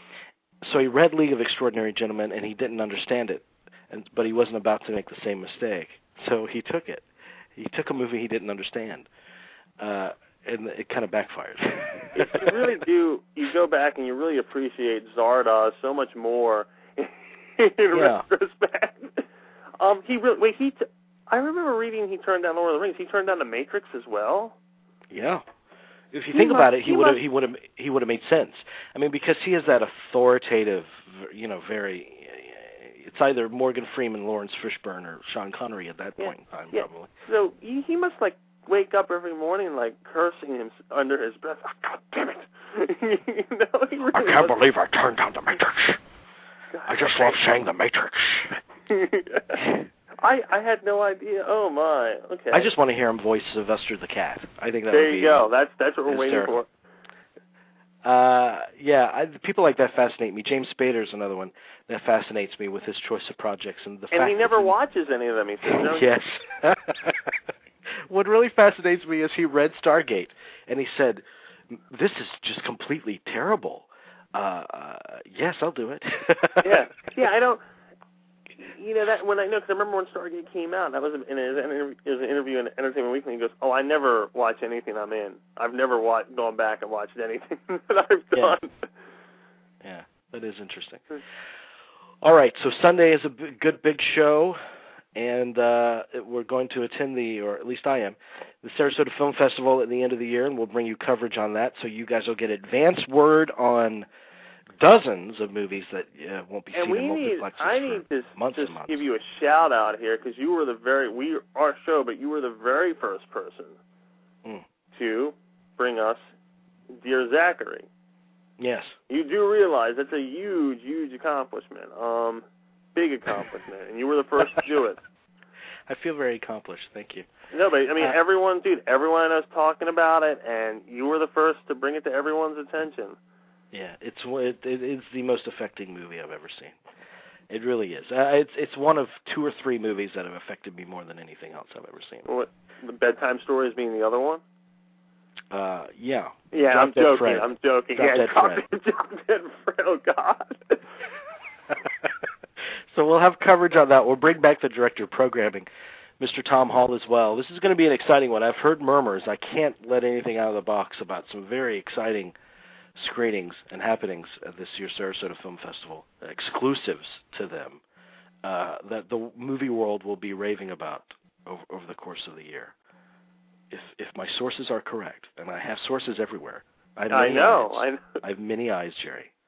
So he read League of Extraordinary Gentlemen, and he didn't understand it. And, but he wasn't about to make the same mistake, so he took it. He took a movie he didn't understand, uh, and it kind of backfired. You really do. You go back and you really appreciate Zardoz so much more in yeah. retrospect. Um, he really wait. He. T- I remember reading he turned down Lord of the Rings. He turned down The Matrix as well. Yeah. If you he think must, about it, he, he would have must... he would have he would have made sense. I mean, because he has that authoritative, you know, very. It's either Morgan Freeman, Lawrence Fishburne, or Sean Connery at that yeah. point in time, yeah. probably. So he, he must like wake up every morning like cursing him under his breath. Oh, God damn it! you know, he really I can't must... believe I turned down The Matrix. God, I just love saying The Matrix. I I had no idea. Oh my. Okay. I just want to hear him voice Sylvester the Cat. I think that there would be. you go. That's that's what we're waiting hysterical. for. Uh, yeah, I, people like that fascinate me. James Spader's another one that fascinates me with his choice of projects and the and fact he never that he, watches any of them. He says, no. Yes. What really fascinates me is he read Stargate and he said, "This is just completely terrible." Uh, uh, yes, I'll do it. yeah, yeah. I don't. You know that when I know because I remember when Stargate came out. That was in his interview, it was an interview in Entertainment Weekly. He goes, "Oh, I never watch anything I'm in. I've never watched, gone back and watched anything that I've done." Yeah, yeah, that is interesting. All right, so Sunday is a b- good big show, and uh, we're going to attend the, or at least I am, the Sarasota Film Festival at the end of the year, and we'll bring you coverage on that. So you guys will get advance word on dozens of movies that uh, won't be and seen we in need, multiplexes I for need to months just and months. give you a shout out here because you were the very we our show, but you were the very first person mm. to bring us Dear Zachary. Yes, you do realize that's a huge, huge accomplishment, um, big accomplishment, and you were the first to do it. I feel very accomplished. Thank you. No, but I mean, uh, everyone, dude, everyone I know is talking about it, and you were the first to bring it to everyone's attention. Yeah, it's it, it is the most affecting movie I've ever seen. It really is. Uh, it's it's one of two or three movies that have affected me more than anything else I've ever seen. What, the Bedtime Stories being the other one? Uh, yeah. Yeah, Drop I'm Dead joking. Fred. I'm joking. Drop yeah, Dead Drop Fred. Dead, Drop Dead Fred. Oh God. So we'll have coverage on that. We'll bring back the director of programming, Mister Tom Hall, as well. This is going to be an exciting one. I've heard murmurs. I can't let anything out of the box about some very exciting screenings and happenings at this year's Sarasota Film Festival, exclusives to them, uh, that the movie world will be raving about over, over the course of the year. If if my sources are correct, and I have sources everywhere. I, have I many know. eyes. I know. I have many eyes, Jerry.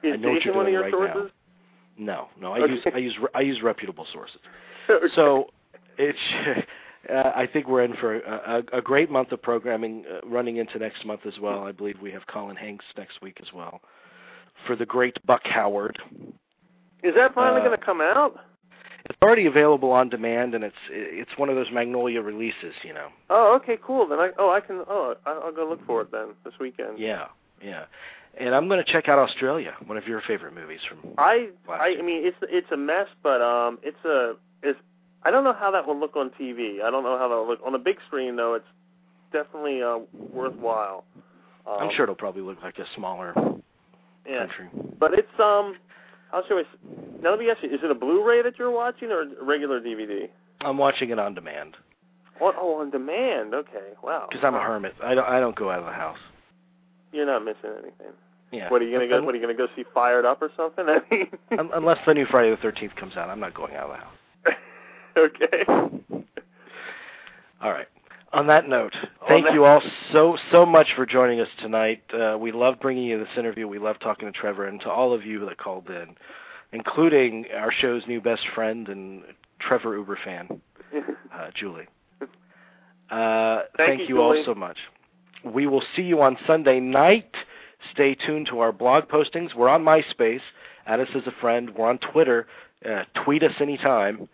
Is I know what Jason you're one of doing your right sources? now. No, no, I Okay. use I use I use reputable sources. Okay. So it's. Uh, I think we're in for a, a, a great month of programming uh, running into next month as well. I believe we have Colin Hanks next week as well for the great Buck Howard. Is that finally uh, going to come out? It's already available on demand, and it's it's one of those Magnolia releases, you know. Oh, okay, cool. Then I oh I can oh I'll go look for it then this weekend. Yeah, yeah. And I'm going to check out Australia, one of your favorite movies from. I last I, year. I mean it's it's a mess, but um it's a it's I don't know how that will look on T V. I don't know how that will look on a big screen though. It's definitely uh, worthwhile. Um, I'm sure it'll probably look like a smaller yeah. country. But it's um how should I? Now let me ask you: is it a Blu-ray that you're watching or a regular D V D? I'm watching it on demand. Oh, oh on demand. Okay, wow. Because I'm a hermit. I don't I don't go out of the house. You're not missing anything. Yeah. What are you gonna go? What are you gonna go see? Fired Up or something? I mean, Un- unless the new Friday the thirteenth comes out, I'm not going out of the house. Okay. All right. On that note, thank you all so, so much for joining us tonight. Uh, we love bringing you this interview. We love talking to Trevor, and to all of you that called in, including our show's new best friend and Trevor Uber fan, uh, Julie. Uh, Thank thank you, you all Julie. so much. We will see you on Sunday night. Stay tuned to our blog postings. We're on MySpace. Add us as a friend. We're on Twitter. Uh, tweet us anytime.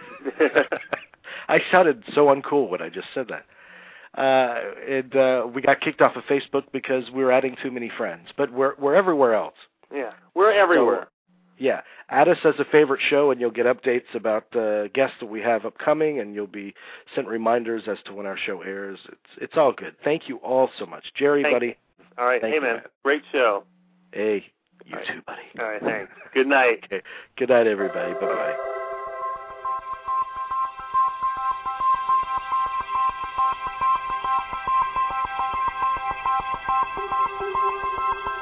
I sounded so uncool when I just said that. Uh, and uh, we got kicked off of Facebook because we were adding too many friends. But we're we're everywhere else. Yeah, we're everywhere. So, yeah, add us as a favorite show, and you'll get updates about the guests that we have upcoming, and you'll be sent reminders as to when our show airs. It's it's all good. Thank you all so much, Jerry, Thank buddy. you. All right, Thank hey you, man, man. great show. Hey, you All right. too, buddy. All right, thanks. Good night. Okay. Good night, everybody. Bye bye. Thank you.